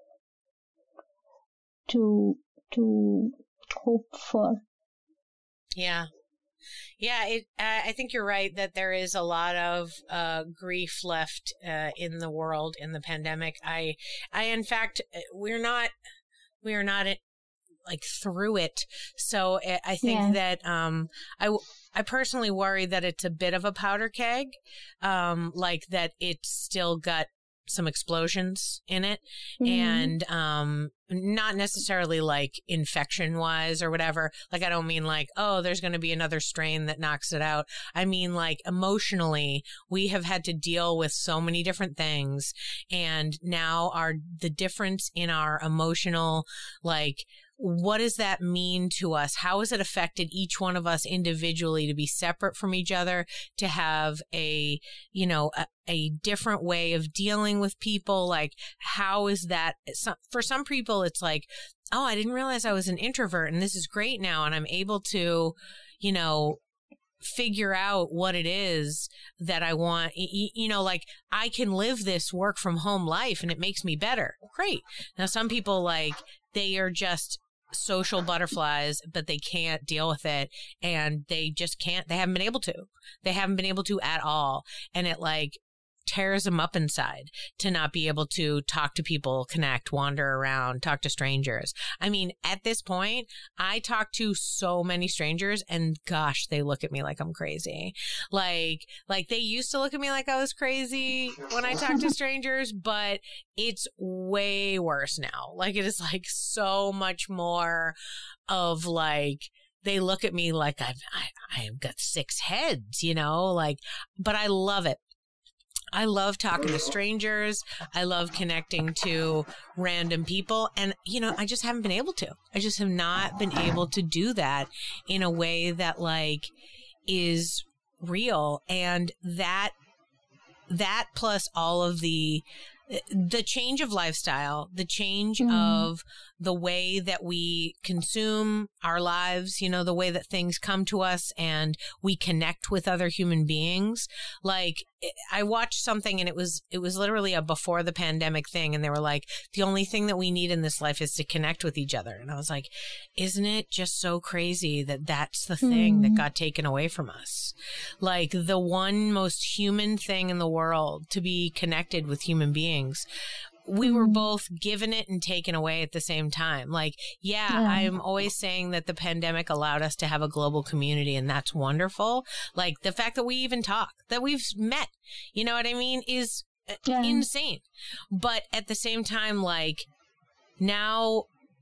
to hope for. Yeah. Yeah, I think you're right that there is a lot of grief left in the world in the pandemic. I in fact, we're not like through it. So I think that I personally worry that it's a bit of a powder keg, like that it's still got some explosions in it, and not necessarily like infection wise or whatever. Like, I don't mean like, oh, there's going to be another strain that knocks it out. I mean, like, emotionally, we have had to deal with so many different things, and now the difference in our emotional, like, what does that mean to us? How has it affected each one of us individually to be separate from each other, to have a different way of dealing with people? Like, how is that? For some people, it's like, oh, I didn't realize I was an introvert, and this is great now, and I'm able to, figure out what it is that I want. Like, I can live this work from home life and it makes me better. Great. Now, some people, like, they are just social butterflies, but they can't deal with it, and they just can't. They haven't been able to at all, and it like tears them up inside to not be able to talk to people, connect, wander around, talk to strangers. I mean, at this point, I talk to so many strangers, and gosh, they look at me like I'm crazy. Like they used to look at me like I was crazy when I talk to strangers, but it's way worse now. Like, it is like so much more of like, they look at me like I've got 6 heads, like, but I love it. I love talking to strangers. I love connecting to random people. And, I just haven't been able to. I just have not been able to do that in a way that, like, is real. And that plus all of the change of lifestyle, the change of the way that we consume our lives, the way that things come to us and we connect with other human beings. Like, I watched something, and it was literally a before the pandemic thing. And they were like, the only thing that we need in this life is to connect with each other. And I was like, isn't it just so crazy that that's the thing that got taken away from us? Like, the one most human thing in the world, to be connected with human beings. We were both given it and taken away at the same time. Like, I'm always saying that the pandemic allowed us to have a global community, and that's wonderful. Like, the fact that we even talk, that we've met, you know what I mean, is insane. But at the same time, like, now,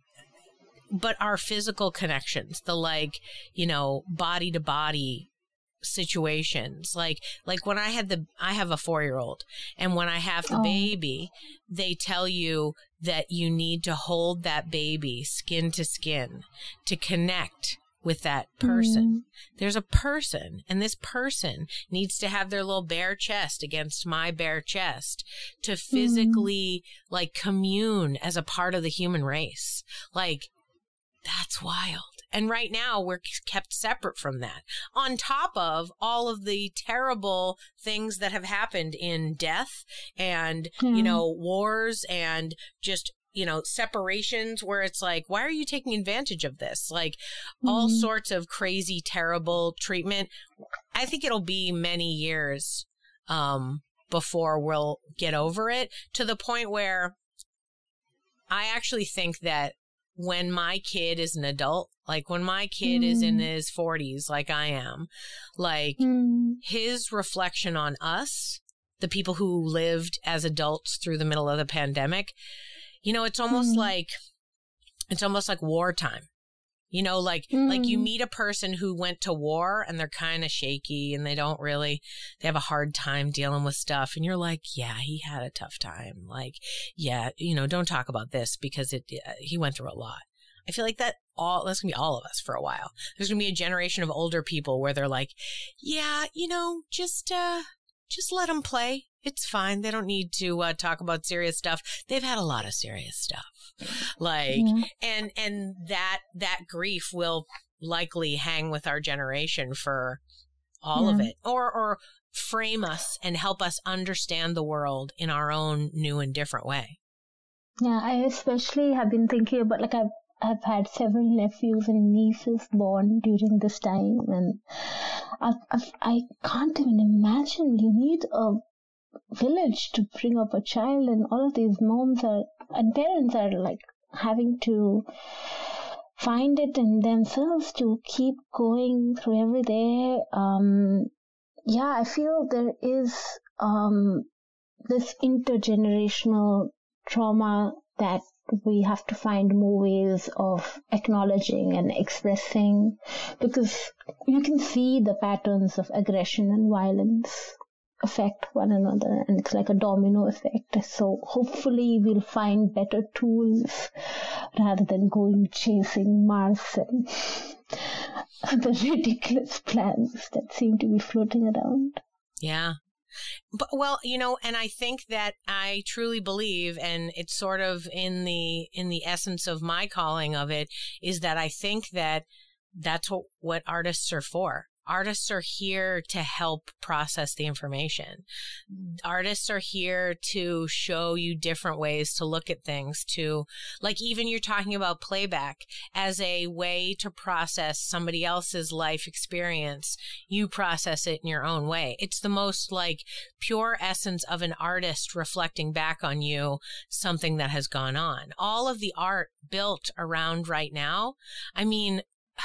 but our physical connections, the like, body to body situations, like when I have a 4-year-old, and when I have the baby, they tell you that you need to hold that baby skin to skin to connect with that person. There's a person, and this person needs to have their little bare chest against my bare chest to physically like commune as a part of the human race. Like, that's wild. And right now we're kept separate from that, on top of all of the terrible things that have happened in death and, wars and just, separations, where it's like, why are you taking advantage of this? Like, all sorts of crazy, terrible treatment. I think it'll be many years before we'll get over it, to the point where I actually think that when my kid is an adult, like when my kid is in his 40s, like I am, like his reflection on us, the people who lived as adults through the middle of the pandemic, it's almost like wartime. Like you meet a person who went to war and they're kind of shaky and they have a hard time dealing with stuff. And you're like, yeah, he had a tough time. Like, yeah, don't talk about this because he went through a lot. I feel like that's going to be all of us for a while. There's going to be a generation of older people where they're like, yeah, just let them play. It's fine. They don't need to talk about serious stuff. They've had a lot of serious stuff. Like, and that grief will likely hang with our generation for all of it, or frame us and help us understand the world in our own new and different way. Yeah, I especially have been thinking about, like, I've had several nephews and nieces born during this time, and I can't even imagine. You need a village to bring up a child, and all of these moms and parents are like having to find it in themselves to keep going through every day. I feel there is this intergenerational trauma that we have to find more ways of acknowledging and expressing, because you can see the patterns of aggression and violence affect one another, and it's like a domino effect. So hopefully we'll find better tools rather than going chasing Mars and the ridiculous plans that seem to be floating around. Yeah. But, well, and I think that I truly believe, and it's sort of in the essence of my calling of it, is that I think that that's what artists are for. Artists are here to help process the information. Artists are here to show you different ways to look at things, to, like, even you're talking about playback as a way to process somebody else's life experience. You process it in your own way. It's the most, like, pure essence of an artist reflecting back on you, something that has gone on. All of the art built around right now, I mean,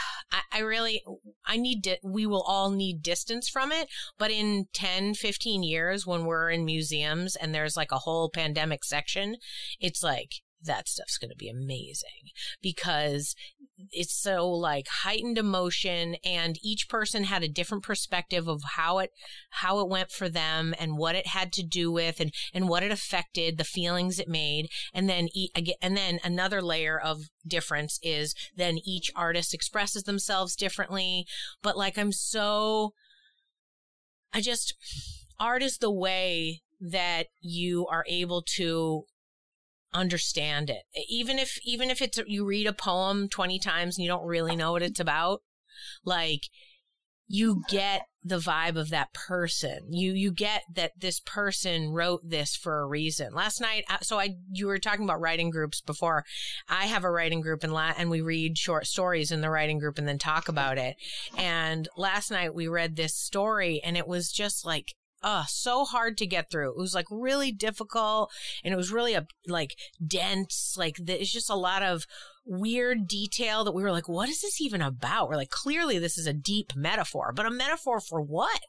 we will all need distance from it, but in 10, 15 years when we're in museums and there's like a whole pandemic section, it's like, that stuff's going to be amazing because it's so like heightened emotion, and each person had a different perspective of how it went for them and what it had to do with and what it affected, the feelings it made. And then another layer of difference is then each artist expresses themselves differently. But like, art is the way that you are able to understand it. Even if it's, you read a poem 20 times and you don't really know what it's about, like, you get the vibe of that person. You get that this person wrote this for a reason. Last night, you were talking about writing groups before. I have a writing group and we read short stories in the writing group and then talk about it. And last night we read this story and it was just like, so hard to get through. It was like really difficult, and it was really dense. It's just a lot of weird detail that we were like, what is this even about? We're like, clearly this is a deep metaphor, but a metaphor for what?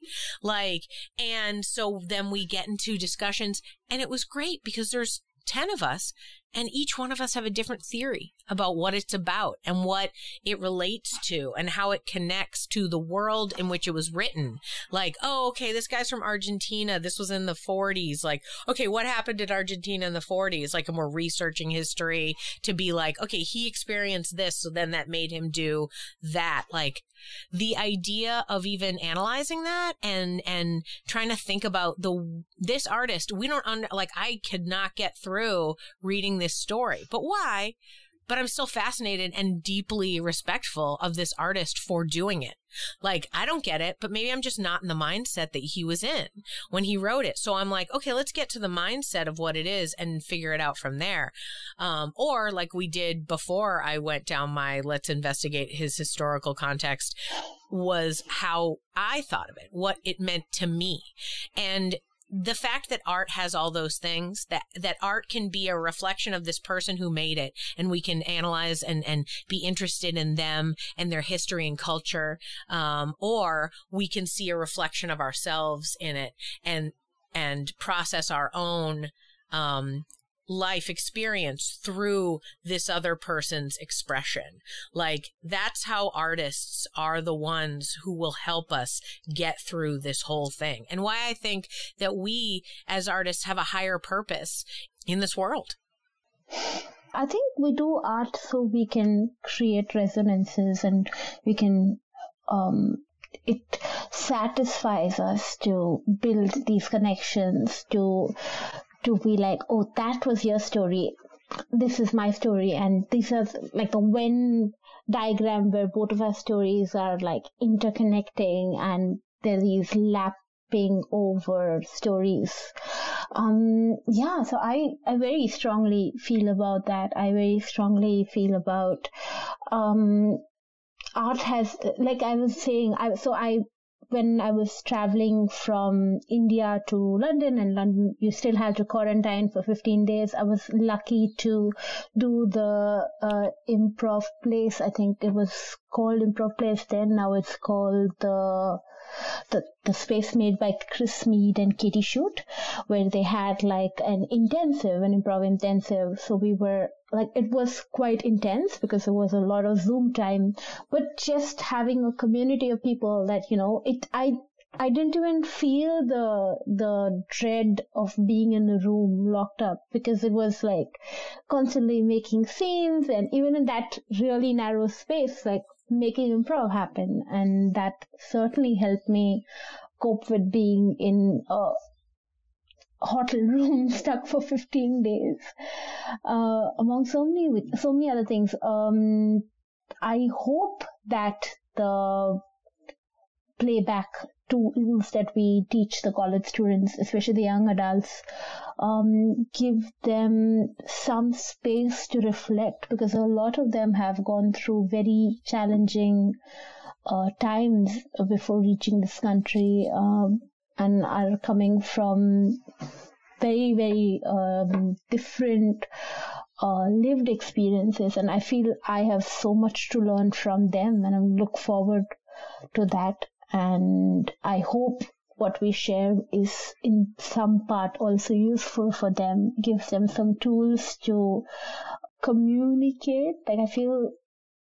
And so then we get into discussions, and it was great because there's 10 of us, and each one of us have a different theory about what it's about and what it relates to and how it connects to the world in which it was written. Like, oh, okay, this guy's from Argentina. This was in the 40s. Like, okay, what happened in Argentina in the 40s? Like, and we're researching history to be like, okay, he experienced this, so then that made him do that. Like, the idea of even analyzing that and trying to think about this artist, I could not get through reading this story. But why? But I'm still fascinated and deeply respectful of this artist for doing it. Like, I don't get it, but maybe I'm just not in the mindset that he was in when he wrote it. So I'm like, okay, let's get to the mindset of what it is and figure it out from there. Or like we did before I went down my let's investigate his historical context, was how I thought of it, what it meant to me. And the fact that art has all those things, that art can be a reflection of this person who made it, and we can analyze and be interested in them and their history and culture, or we can see a reflection of ourselves in it and process our own life experience through this other person's expression. Like, that's how artists are the ones who will help us get through this whole thing, and why I think that we as artists have a higher purpose in this world. I think we do art so we can create resonances, and we can it satisfies us to build these connections, to be like, oh, that was your story, this is my story, and this is like the Venn diagram where both of our stories are like interconnecting, and there are these tripping over stories. So I very strongly feel about that. I very strongly feel about art has, like I was saying, when I was traveling from India to London, and London, you still had to quarantine for 15 days. I was lucky to do the improv place. I think it was called Improv Place then. Now it's called the space made by Chris Mead and Katie Shute, where they had like an improv intensive. So we were like, it was quite intense because there was a lot of Zoom time, but just having a community of people that, I didn't even feel the dread of being in a room locked up, because it was like constantly making scenes, and even in that really narrow space, like making improv happen. And that certainly helped me cope with being in a hotel room stuck for 15 days, among so many other things. I hope that the playback tools that we teach the college students, especially the young adults, give them some space to reflect, because a lot of them have gone through very challenging times before reaching this country, and are coming from very, very different lived experiences. And I feel I have so much to learn from them, and I look forward to that. And I hope what we share is in some part also useful for them, gives them some tools to communicate. Like I feel,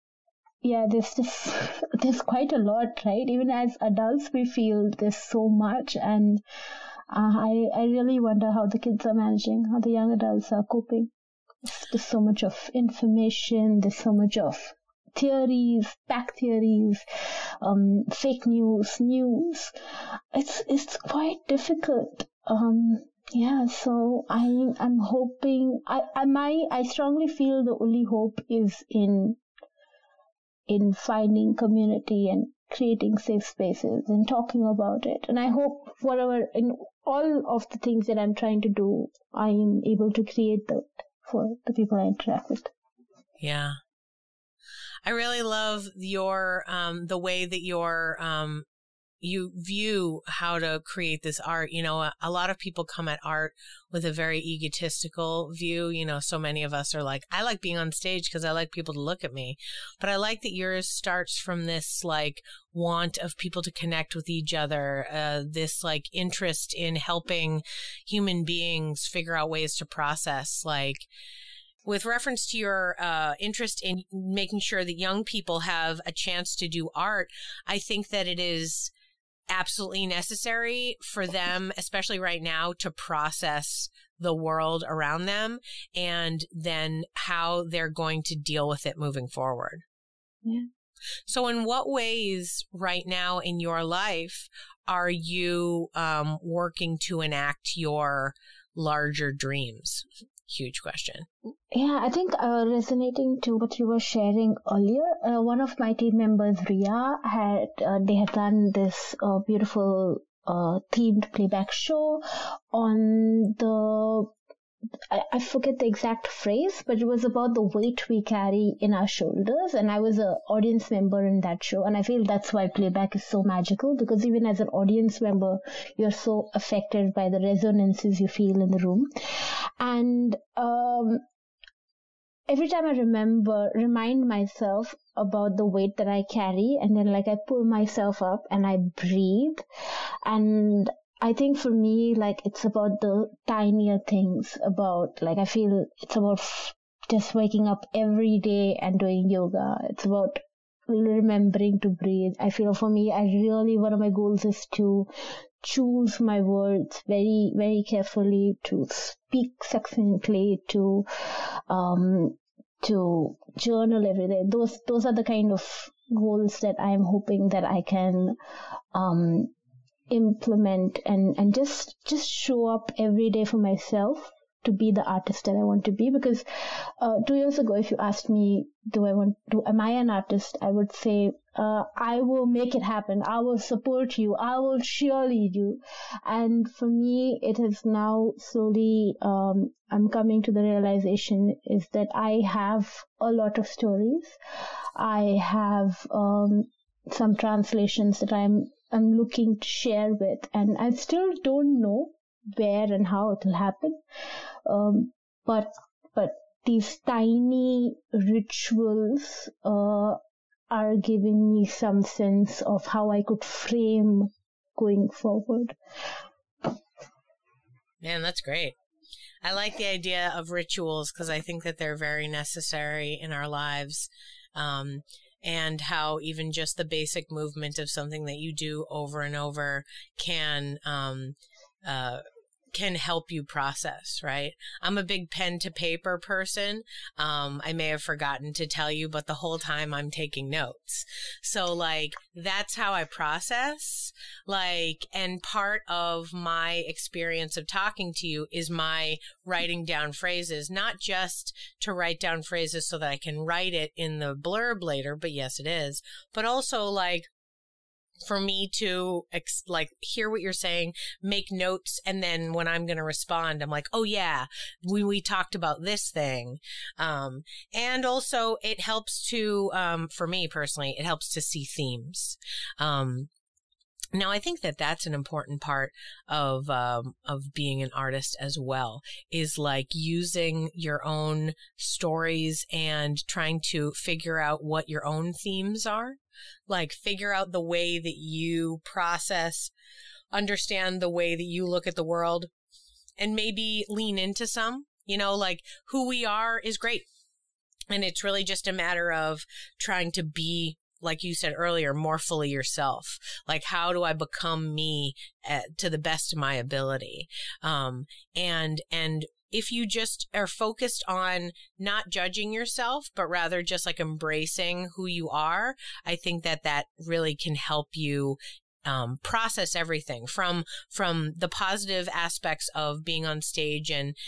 there's quite a lot, right? Even as adults, we feel there's so much, and I really wonder how the kids are managing, how the young adults are coping. There's so much of information, there's so much of theories, back theories, fake news. It's quite difficult. So I'm hoping. I strongly feel the only hope is in finding community and creating safe spaces and talking about it. And I hope in all of the things that I'm trying to do, I am able to create that for the people I interact with. Yeah. I really love your, the way that you view how to create this art. A lot of people come at art with a very egotistical view. So many of us are like, I like being on stage because I like people to look at me. But I like that yours starts from this like want of people to connect with each other, this like interest in helping human beings figure out ways to process, like, with reference to your interest in making sure that young people have a chance to do art. I think that it is absolutely necessary for them, especially right now, to process the world around them and then how they're going to deal with it moving forward. Yeah. So in what ways right now in your life are you working to enact your larger dreams? Huge question. Yeah, I think resonating to what you were sharing earlier, one of my team members, Ria, had done this beautiful themed playback show on I forget the exact phrase, but it was about the weight we carry in our shoulders. And I was an audience member in that show. And I feel that's why playback is so magical, because even as an audience member, you're so affected by the resonances you feel in the room. And every time I remind myself about the weight that I carry, and then like I pull myself up and I breathe. And I think for me, like, it's about the tinier things, about, like, I feel it's about just waking up every day and doing yoga. It's about remembering to breathe. I feel for me, one of my goals is to choose my words very, very carefully, to speak succinctly, to journal every day. Those are the kind of goals that I'm hoping that I can implement and just show up every day for myself to be the artist that I want to be. Because 2 years ago, if you asked me, am I an artist? I would say, I will make it happen. I will support you. I will cheerlead you. And for me, it is now slowly, I'm coming to the realization is that I have a lot of stories. I have some translations that I'm looking to share with, and I still don't know where and how it will happen. But these tiny rituals are giving me some sense of how I could frame going forward. Man, that's great. I like the idea of rituals because I think that they're very necessary in our lives. And how even just the basic movement of something that you do over and over can help you process, right? I'm a big pen to paper person. I may have forgotten to tell you, but the whole time I'm taking notes. So like, that's how I process. Like, and part of my experience of talking to you is my writing down phrases, not just to write down phrases so that I can write it in the blurb later, but yes, it is, but also like, for me to hear what you're saying, make notes, and then when I'm going to respond, I'm like, oh yeah, we talked about this thing. And also it helps to, for me personally, it helps to see themes. Now, I think that that's an important part of being an artist as well, is like using your own stories and trying to figure out what your own themes are. Like figure out the way that you process, understand the way that you look at the world, and maybe lean into some, like who we are is great. And it's really just a matter of trying to be, like you said earlier, more fully yourself. Like, how do I become me to the best of my ability? And if you just are focused on not judging yourself, but rather just like embracing who you are, I think that really can help you process everything from the positive aspects of being on stage and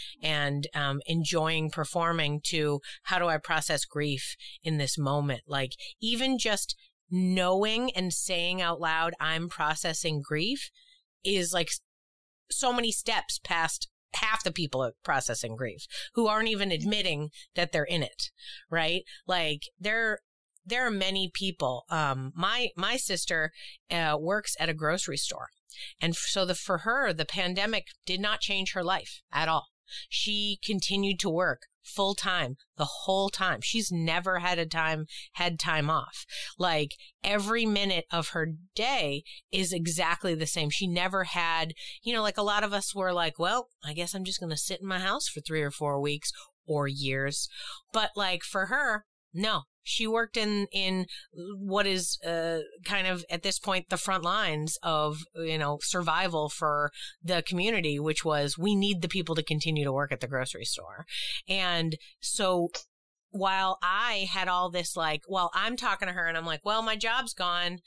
enjoying performing to how do I process grief in this moment? Like even just knowing and saying out loud, I'm processing grief is like so many steps past half the people are processing grief who aren't even admitting that they're in it, right? Like there are many people. My sister works at a grocery store. And so for her, the pandemic did not change her life at all. She continued to work full time the whole time. She's never had time off. Like every minute of her day is exactly the same. She never had, like a lot of us were like, well, I guess I'm just going to sit in my house for 3 or 4 weeks or years. But like for her, no. She worked in what is kind of at this point the front lines of survival for the community, which was we need the people to continue to work at the grocery store. And so while I had all this I'm talking to her and I'm like, well, my job's gone.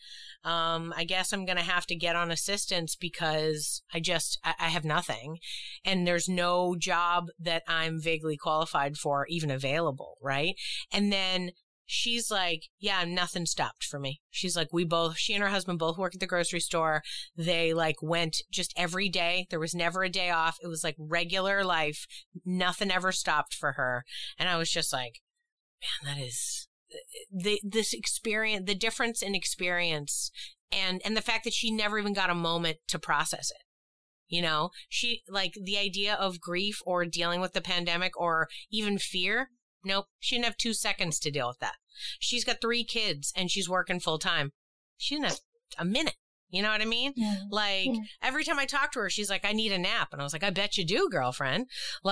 I guess I'm going to have to get on assistance because I have nothing. And there's no job that I'm vaguely qualified for even available. Right. And then she's like, yeah, nothing stopped for me. She's like, she and her husband both work at the grocery store. They went just every day. There was never a day off. It was like regular life. Nothing ever stopped for her. And I was just like, man, that is this experience, the difference in experience and the fact that she never even got a moment to process it. She the idea of grief or dealing with the pandemic or even fear. Nope. She didn't have 2 seconds to deal with that. She's got 3 kids and she's working full time. She didn't have a minute. You know what I mean? Yeah. Every time I talk to her, she's like, I need a nap. And I was like, I bet you do, girlfriend.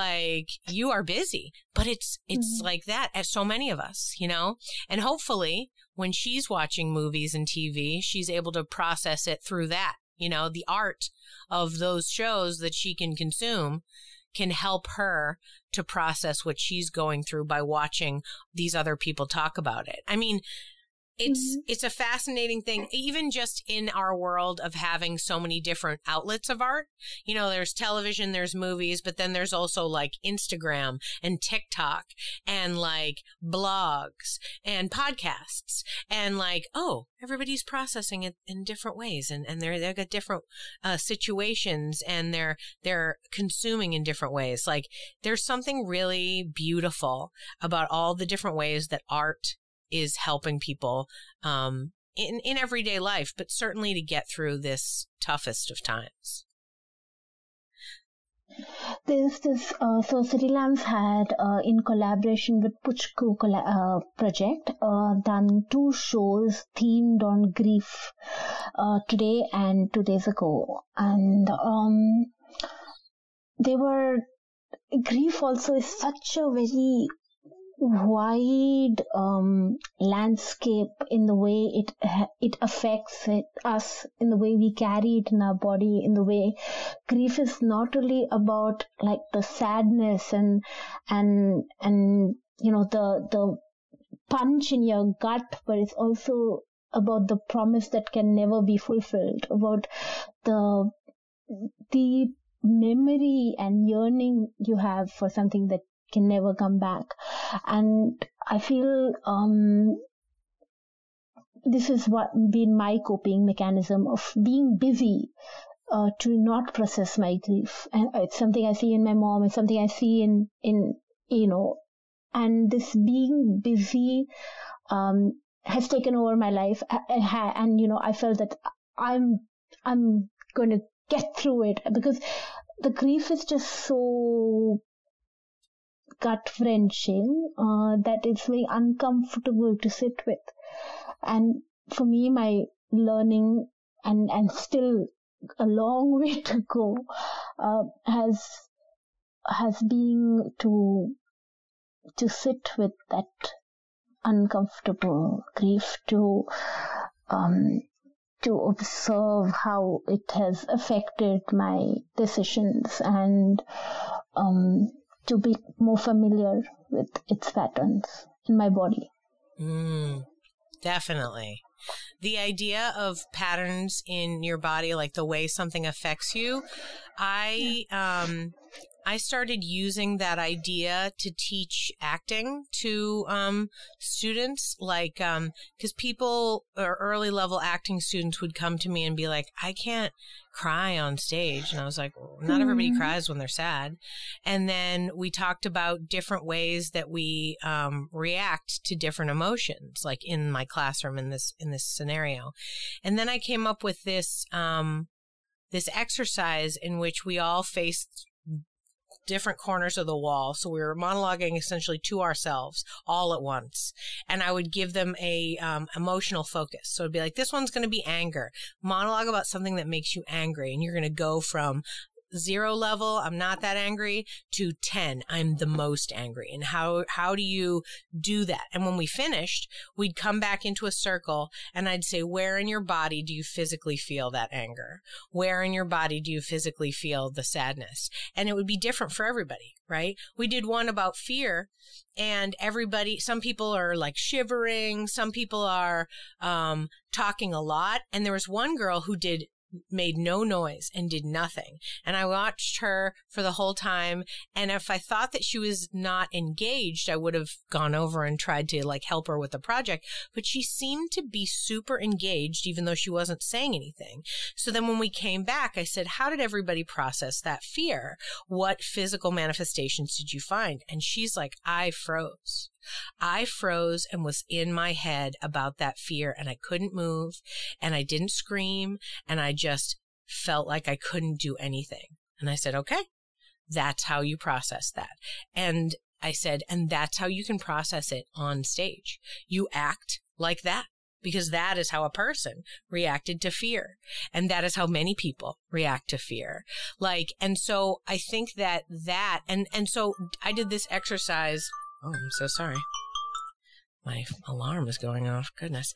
You are busy, but it's like that as so many of us, and hopefully when she's watching movies and TV, she's able to process it through that, the art of those shows that she can consume can help her to process what she's going through by watching these other people talk about it. I mean, it's a fascinating thing, even just in our world of having so many different outlets of art. You know, there's television, there's movies, but then there's also like Instagram and TikTok and like blogs and podcasts and like, oh, everybody's processing it in different ways, and they've got different situations, and they're consuming in different ways. Like, there's something really beautiful about all the different ways that art is helping people in everyday life, but certainly to get through this toughest of times. There's this, so City Lamps had, in collaboration with Puchku project, done 2 shows themed on grief, today and 2 days ago. And grief also is such a very wide landscape in the way it affects us, in the way we carry it in our body, in the way grief is not only about like the sadness and you know the punch in your gut, but it's also about the promise that can never be fulfilled, about the deep memory and yearning you have for something that can never come back. And I feel this is what been my coping mechanism of being busy to not process my grief. And it's something I see in my mom, it's something I see in you know, and this being busy has taken over my life, and you know, I felt that I'm going to get through it, because the grief is just so gut-wrenching that it's very uncomfortable to sit with. And for me, my learning, and still a long way to go, has been to sit with that uncomfortable grief, to observe how it has affected my decisions, and to be more familiar with its patterns in my body. Definitely. The idea of patterns in your body, like the way something affects you, I started using that idea to teach acting to students, like, because people or early level acting students would come to me and be like, I can't cry on stage. And I was like, well, not everybody cries when they're sad. And then we talked about different ways that we react to different emotions, like in my classroom in this scenario. And then I came up with this exercise in which we all faced different corners of the wall. So we were monologuing essentially to ourselves all at once. And I would give them a emotional focus. So it'd be like, this one's going to be anger. Monologue about something that makes you angry. And you're going to go from 0 level, I'm not that angry, to 10, I'm the most angry. And how do you do that? And when we finished, we'd come back into a circle and I'd say, where in your body do you physically feel that anger? Where in your body do you physically feel the sadness? And it would be different for everybody, right? We did one about fear, and some people are like shivering, some people are talking a lot. And there was one girl who made no noise and did nothing. And I watched her for the whole time. And if I thought that she was not engaged, I would have gone over and tried to like help her with the project. But she seemed to be super engaged, even though she wasn't saying anything. So then when we came back, I said, how did everybody process that fear? What physical manifestations did you find? And she's like, I froze. I froze and was in my head about that fear, and I couldn't move, and I didn't scream, and I just felt like I couldn't do anything. And I said, okay, that's how you process that. And I said, and that's how you can process it on stage. You act like that, because that is how a person reacted to fear. And that is how many people react to fear. And so I think that, and so I did this exercise. Oh, I'm so sorry. My alarm is going off. Goodness.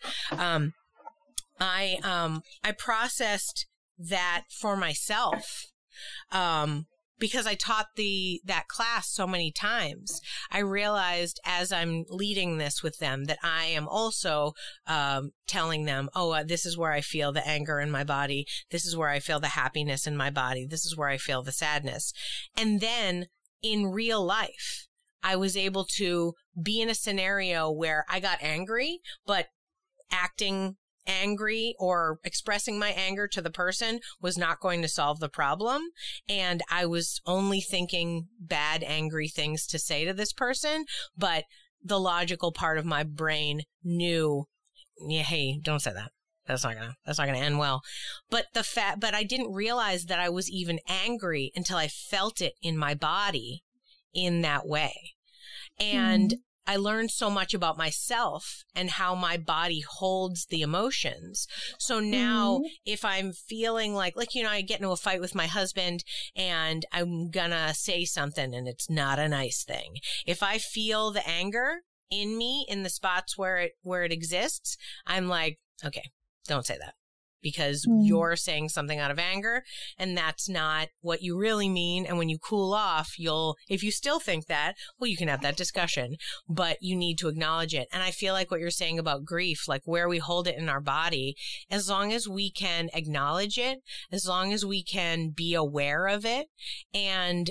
I processed that for myself, because I taught that class so many times, I realized as I'm leading this with them that I am also telling them, this is where I feel the anger in my body. This is where I feel the happiness in my body. This is where I feel the sadness. And then in real life, I was able to be in a scenario where I got angry, but acting angry or expressing my anger to the person was not going to solve the problem. And I was only thinking bad, angry things to say to this person. But the logical part of my brain knew, hey, don't say that. That's not gonna end well. But but I didn't realize that I was even angry until I felt it in my body in that way. And I learned so much about myself and how my body holds the emotions. So now if I'm feeling like, I get into a fight with my husband and I'm gonna say something and it's not a nice thing. If I feel the anger in me in the spots where it exists, I'm like, okay, don't say that. Because you're saying something out of anger and that's not what you really mean. And when you cool off, if you still think that, well, you can have that discussion, but you need to acknowledge it. And I feel like what you're saying about grief, like where we hold it in our body, as long as we can acknowledge it, as long as we can be aware of it and,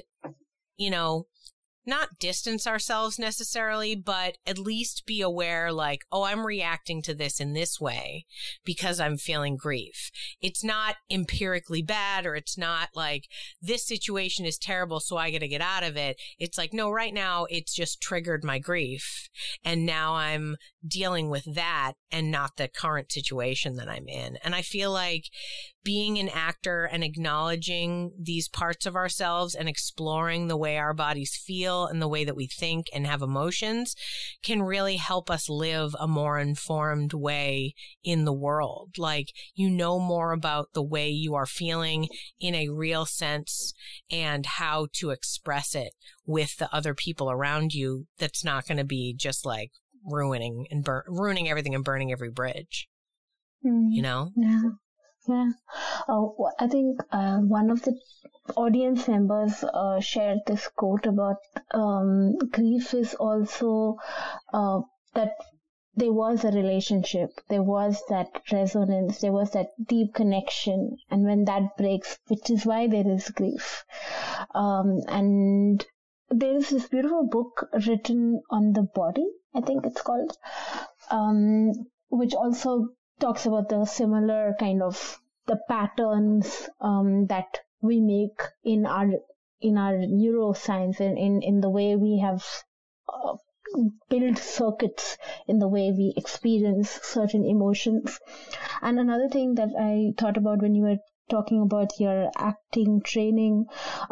not distance ourselves necessarily, but at least be aware like, I'm reacting to this in this way because I'm feeling grief. It's not empirically bad, or it's not like this situation is terrible, so I got to get out of it. It's like, no, right now it's just triggered my grief. And now I'm dealing with that and not the current situation that I'm in. And I feel like being an actor and acknowledging these parts of ourselves and exploring the way our bodies feel and the way that we think and have emotions can really help us live a more informed way in the world. Like, more about the way you are feeling in a real sense and how to express it with the other people around you. That's not going to be just like ruining everything and burning every bridge, Yeah. Yeah. I think one of the audience members shared this quote about grief is also that there was a relationship, there was that resonance, there was that deep connection, and when that breaks, which is why there is grief. And there is this beautiful book written on the body, I think it's called, which also talks about the similar kind of the patterns that we make in our neuroscience and in the way we have build circuits in the way we experience certain emotions. And another thing that I thought about when you were talking about your acting training,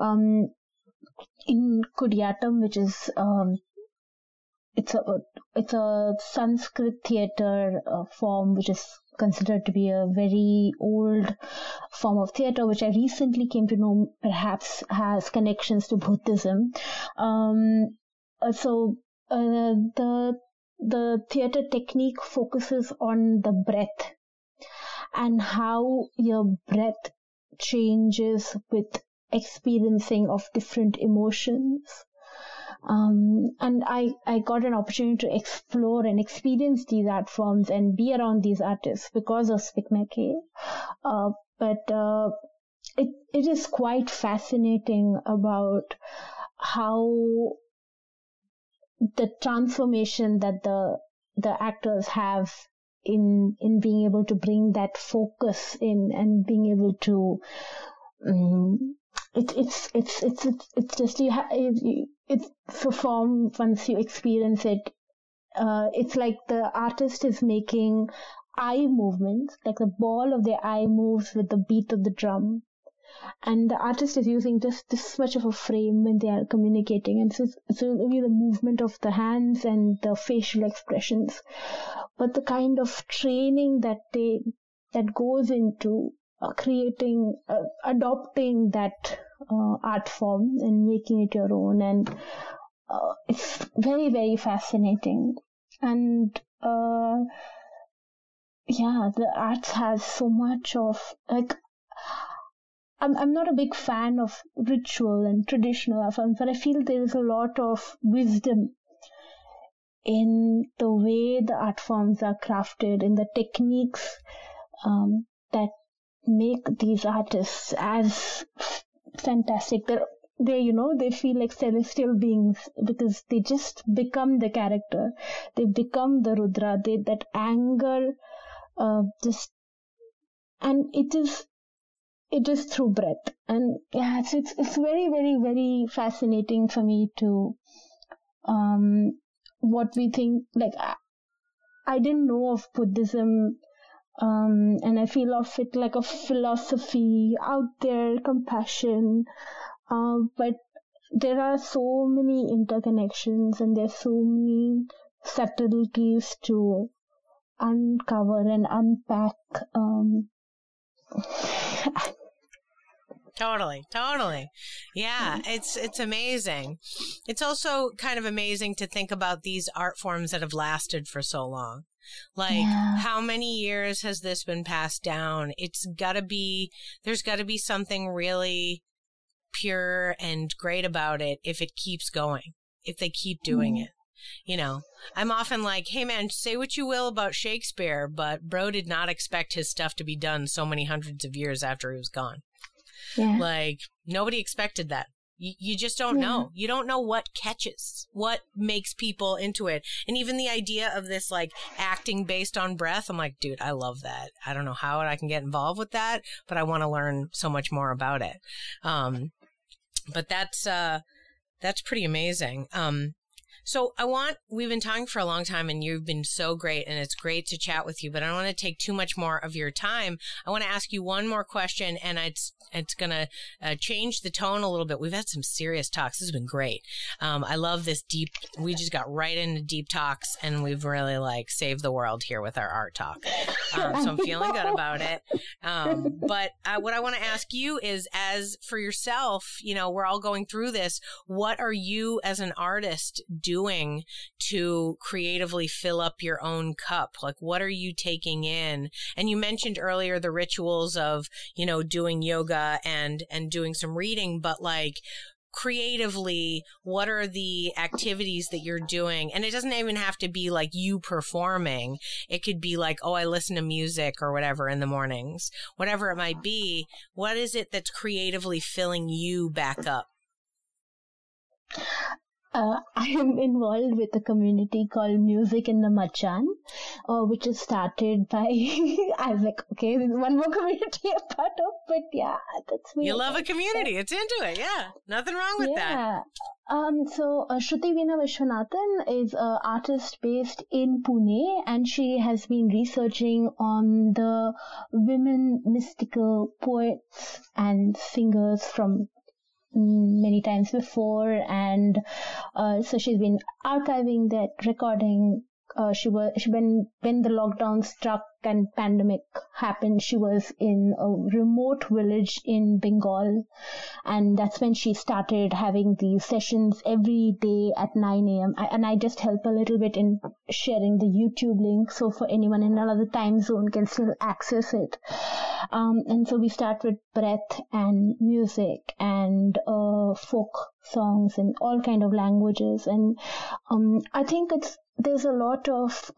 in Kudyatam, which is it's a Sanskrit theater form, which is considered to be a very old form of theater, which I recently came to know perhaps has connections to Buddhism. The theater technique focuses on the breath and how your breath changes with experiencing of different emotions. And I got an opportunity to explore and experience these art forms and be around these artists because of Speak Make. But it is quite fascinating about how the transformation that the actors have in being able to bring that focus in and being able to it's just it's perform once you experience it. It's like the artist is making eye movements, like the ball of their eye moves with the beat of the drum, and the artist is using just this much of a frame when they are communicating, and so only the movement of the hands and the facial expressions, but the kind of training that goes into creating, adopting that art form and making it your own, and it's very, very fascinating. And the arts has so much of, like, I'm not a big fan of ritual and traditional art forms, but I feel there is a lot of wisdom in the way the art forms are crafted, in the techniques that make these artists as fantastic. They feel like celestial beings because they just become the character. They become the Rudra. That anger, and it is through breath. And yeah, it's very, very, very fascinating for me to what we think. Like I didn't know of Buddhism, and I feel of it like a philosophy out there, compassion. But there are so many interconnections and there's so many subtleties to uncover and unpack. Totally. Yeah, it's amazing. It's also kind of amazing to think about these art forms that have lasted for so long. Like, how many years has this been passed down? There's gotta be something really pure and great about it if it keeps going, if they keep doing it. I'm often like, hey man, say what you will about Shakespeare, but bro did not expect his stuff to be done so many hundreds of years after he was gone. Yeah. Like, nobody expected that. You just don't know. You don't know what catches, what makes people into it. And even the idea of this, like, acting based on breath, I'm like, dude, I love that. I don't know how I can get involved with that, but I want to learn so much more about it. But that's pretty amazing. So we've been talking for a long time and you've been so great and it's great to chat with you, but I don't want to take too much more of your time. I want to ask you one more question and it's going to change the tone a little bit. We've had some serious talks. This has been great. I love this we just got right into deep talks and we've really saved the world here with our art talk. So I'm feeling good about it. But what I want to ask you is, as for yourself, we're all going through this. What are you as an artist doing to creatively fill up your own cup? Like, what are you taking in? And you mentioned earlier the rituals of, doing yoga and doing some reading, but creatively, what are the activities that you're doing? And it doesn't even have to be like you performing. It could be like, I listen to music or whatever in the mornings, whatever it might be. What is it that's creatively filling you back up? I am involved with a community called Music in the Machan, which is started by, I was like, okay, there's one more community I'm part of, but yeah, that's me. You love a community. It's into it. Yeah. Nothing wrong with that. So Shruti Veena Vishwanathan is an artist based in Pune, and she has been researching on the women mystical poets and singers from many times before, and so she's been archiving that recording. When the lockdown struck and pandemic happened, she was in a remote village in Bengal, and that's when she started having these sessions every day at 9 a.m. And I just help a little bit in sharing the YouTube link, so for anyone in another time zone can still access it. And so we start with breath and music and folk songs and all kind of languages, and I think there's a lot of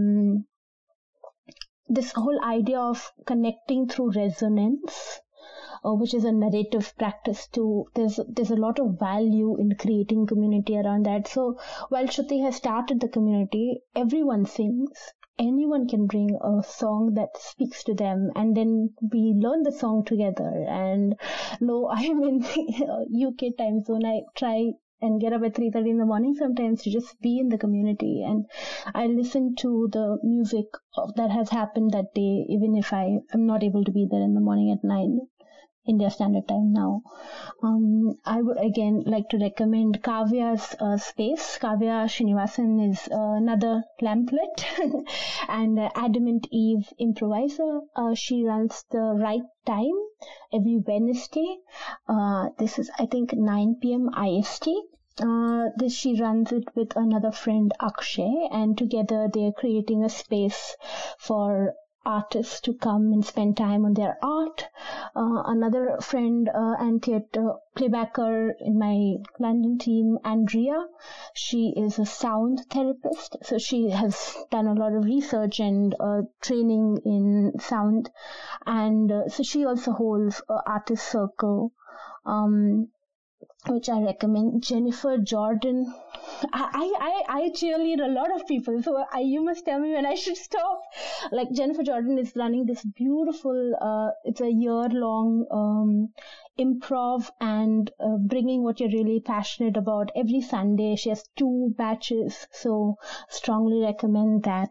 this whole idea of connecting through resonance, which is a narrative practice too. There's a lot of value in creating community around that. So while Shruti has started the community, everyone sings. Anyone can bring a song that speaks to them, and then we learn the song together. And I'm in UK time zone. I try and get up at 3:30 in the morning sometimes to just be in the community, and I listen to the music that has happened that day, even if I am not able to be there in the morning at 9 India Standard Time now. I would again like to recommend Kavya's space. Kavya Srinivasan is another lamplit and Adamant Eve improviser. She runs the Right Time every Wednesday. This is, I think, 9 p.m. IST. She runs it with another friend, Akshay, and together they're creating a space for artists to come and spend time on their art. Another friend and theatre playbacker in my London team, Andrea, she is a sound therapist. So she has done a lot of research and training in sound. And so she also holds an artist circle, which I recommend. Jennifer Jordan. I cheerlead a lot of people, so you must tell me when I should stop. Like, Jennifer Jordan is running this beautiful, it's a year-long improv and bringing what you're really passionate about every Sunday. She has 2 batches, so strongly recommend that.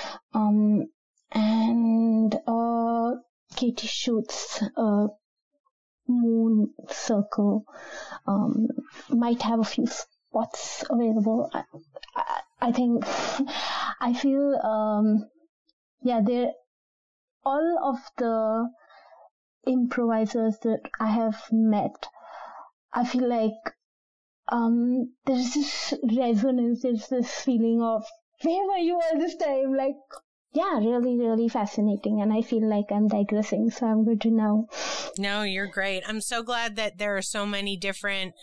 And Katie Schutz, Moon Circle, might have a few spots available. I think, I feel, they're all of the improvisers that I have met. I feel like there's this resonance, there's this feeling of, where were you all this time? Like, yeah, really, really fascinating. And I feel like I'm digressing, so I'm good to know. No, you're great. I'm so glad that there are so many different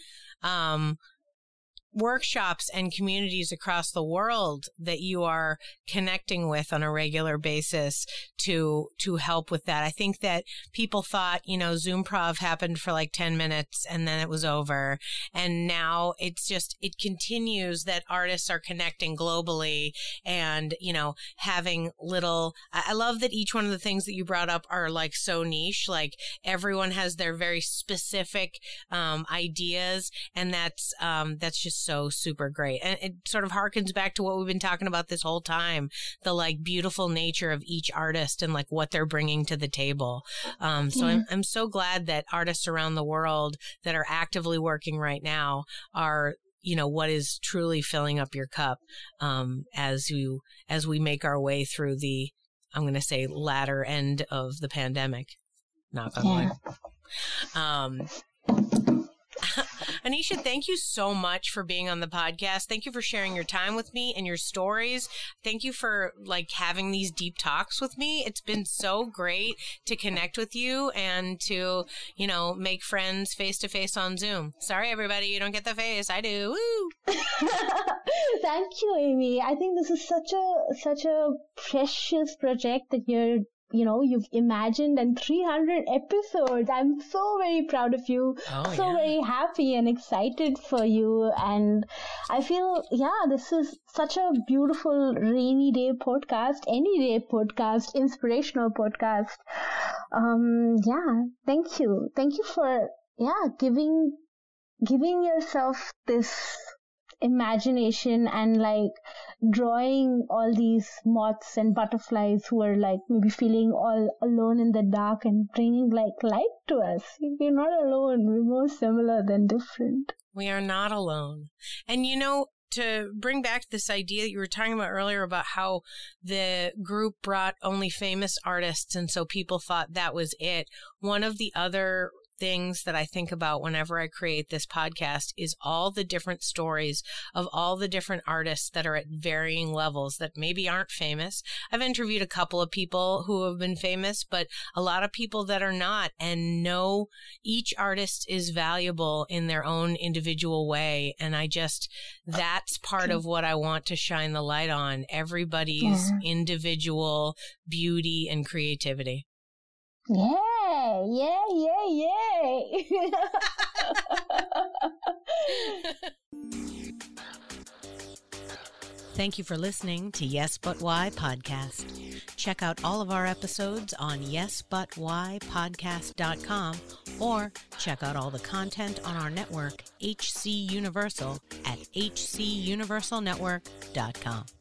workshops and communities across the world that you are connecting with on a regular basis to help with that. I think that people thought, Zoomprov happened for like 10 minutes and then it was over. And now it continues that artists are connecting globally and, having I love that each one of the things that you brought up are like so niche, like everyone has their very specific ideas, and that's just so super great. And it sort of harkens back to what we've been talking about this whole time, the like beautiful nature of each artist and like what they're bringing to the table. So I'm so glad that artists around the world that are actively working right now are, what is truly filling up your cup, as we make our way through the, I'm going to say, latter end of the pandemic. Knock on wood. Anisha, thank you so much for being on the podcast. Thank you for sharing your time with me and your stories. Thank you for having these deep talks with me. It's been so great to connect with you and to, make friends face to face on Zoom. Sorry, everybody, you don't get the face. I do. Woo! Thank you, Amy. I think this is such a precious project that you've imagined, and 300 episodes. I'm so very proud of you. Very happy and excited for you. And I feel, this is such a beautiful rainy day podcast, any day podcast, inspirational podcast. Thank you. Thank you for, giving yourself this imagination and drawing all these moths and butterflies who are maybe feeling all alone in the dark and bringing light to us. We're not alone. We're more similar than different. We are not alone. And to bring back this idea that you were talking about earlier about how the group brought only famous artists and so people thought that was it. One of the other things that I think about whenever I create this podcast is all the different stories of all the different artists that are at varying levels that maybe aren't famous. I've interviewed a couple of people who have been famous, but a lot of people that are not, and know each artist is valuable in their own individual way. And that's part of what I want to shine the light on, everybody's individual beauty and creativity. Yay! Thank you for listening to Yes But Why podcast. Check out all of our episodes on yesbutwhypodcast.com or check out all the content on our network, HC Universal, at hcuniversalnetwork.com.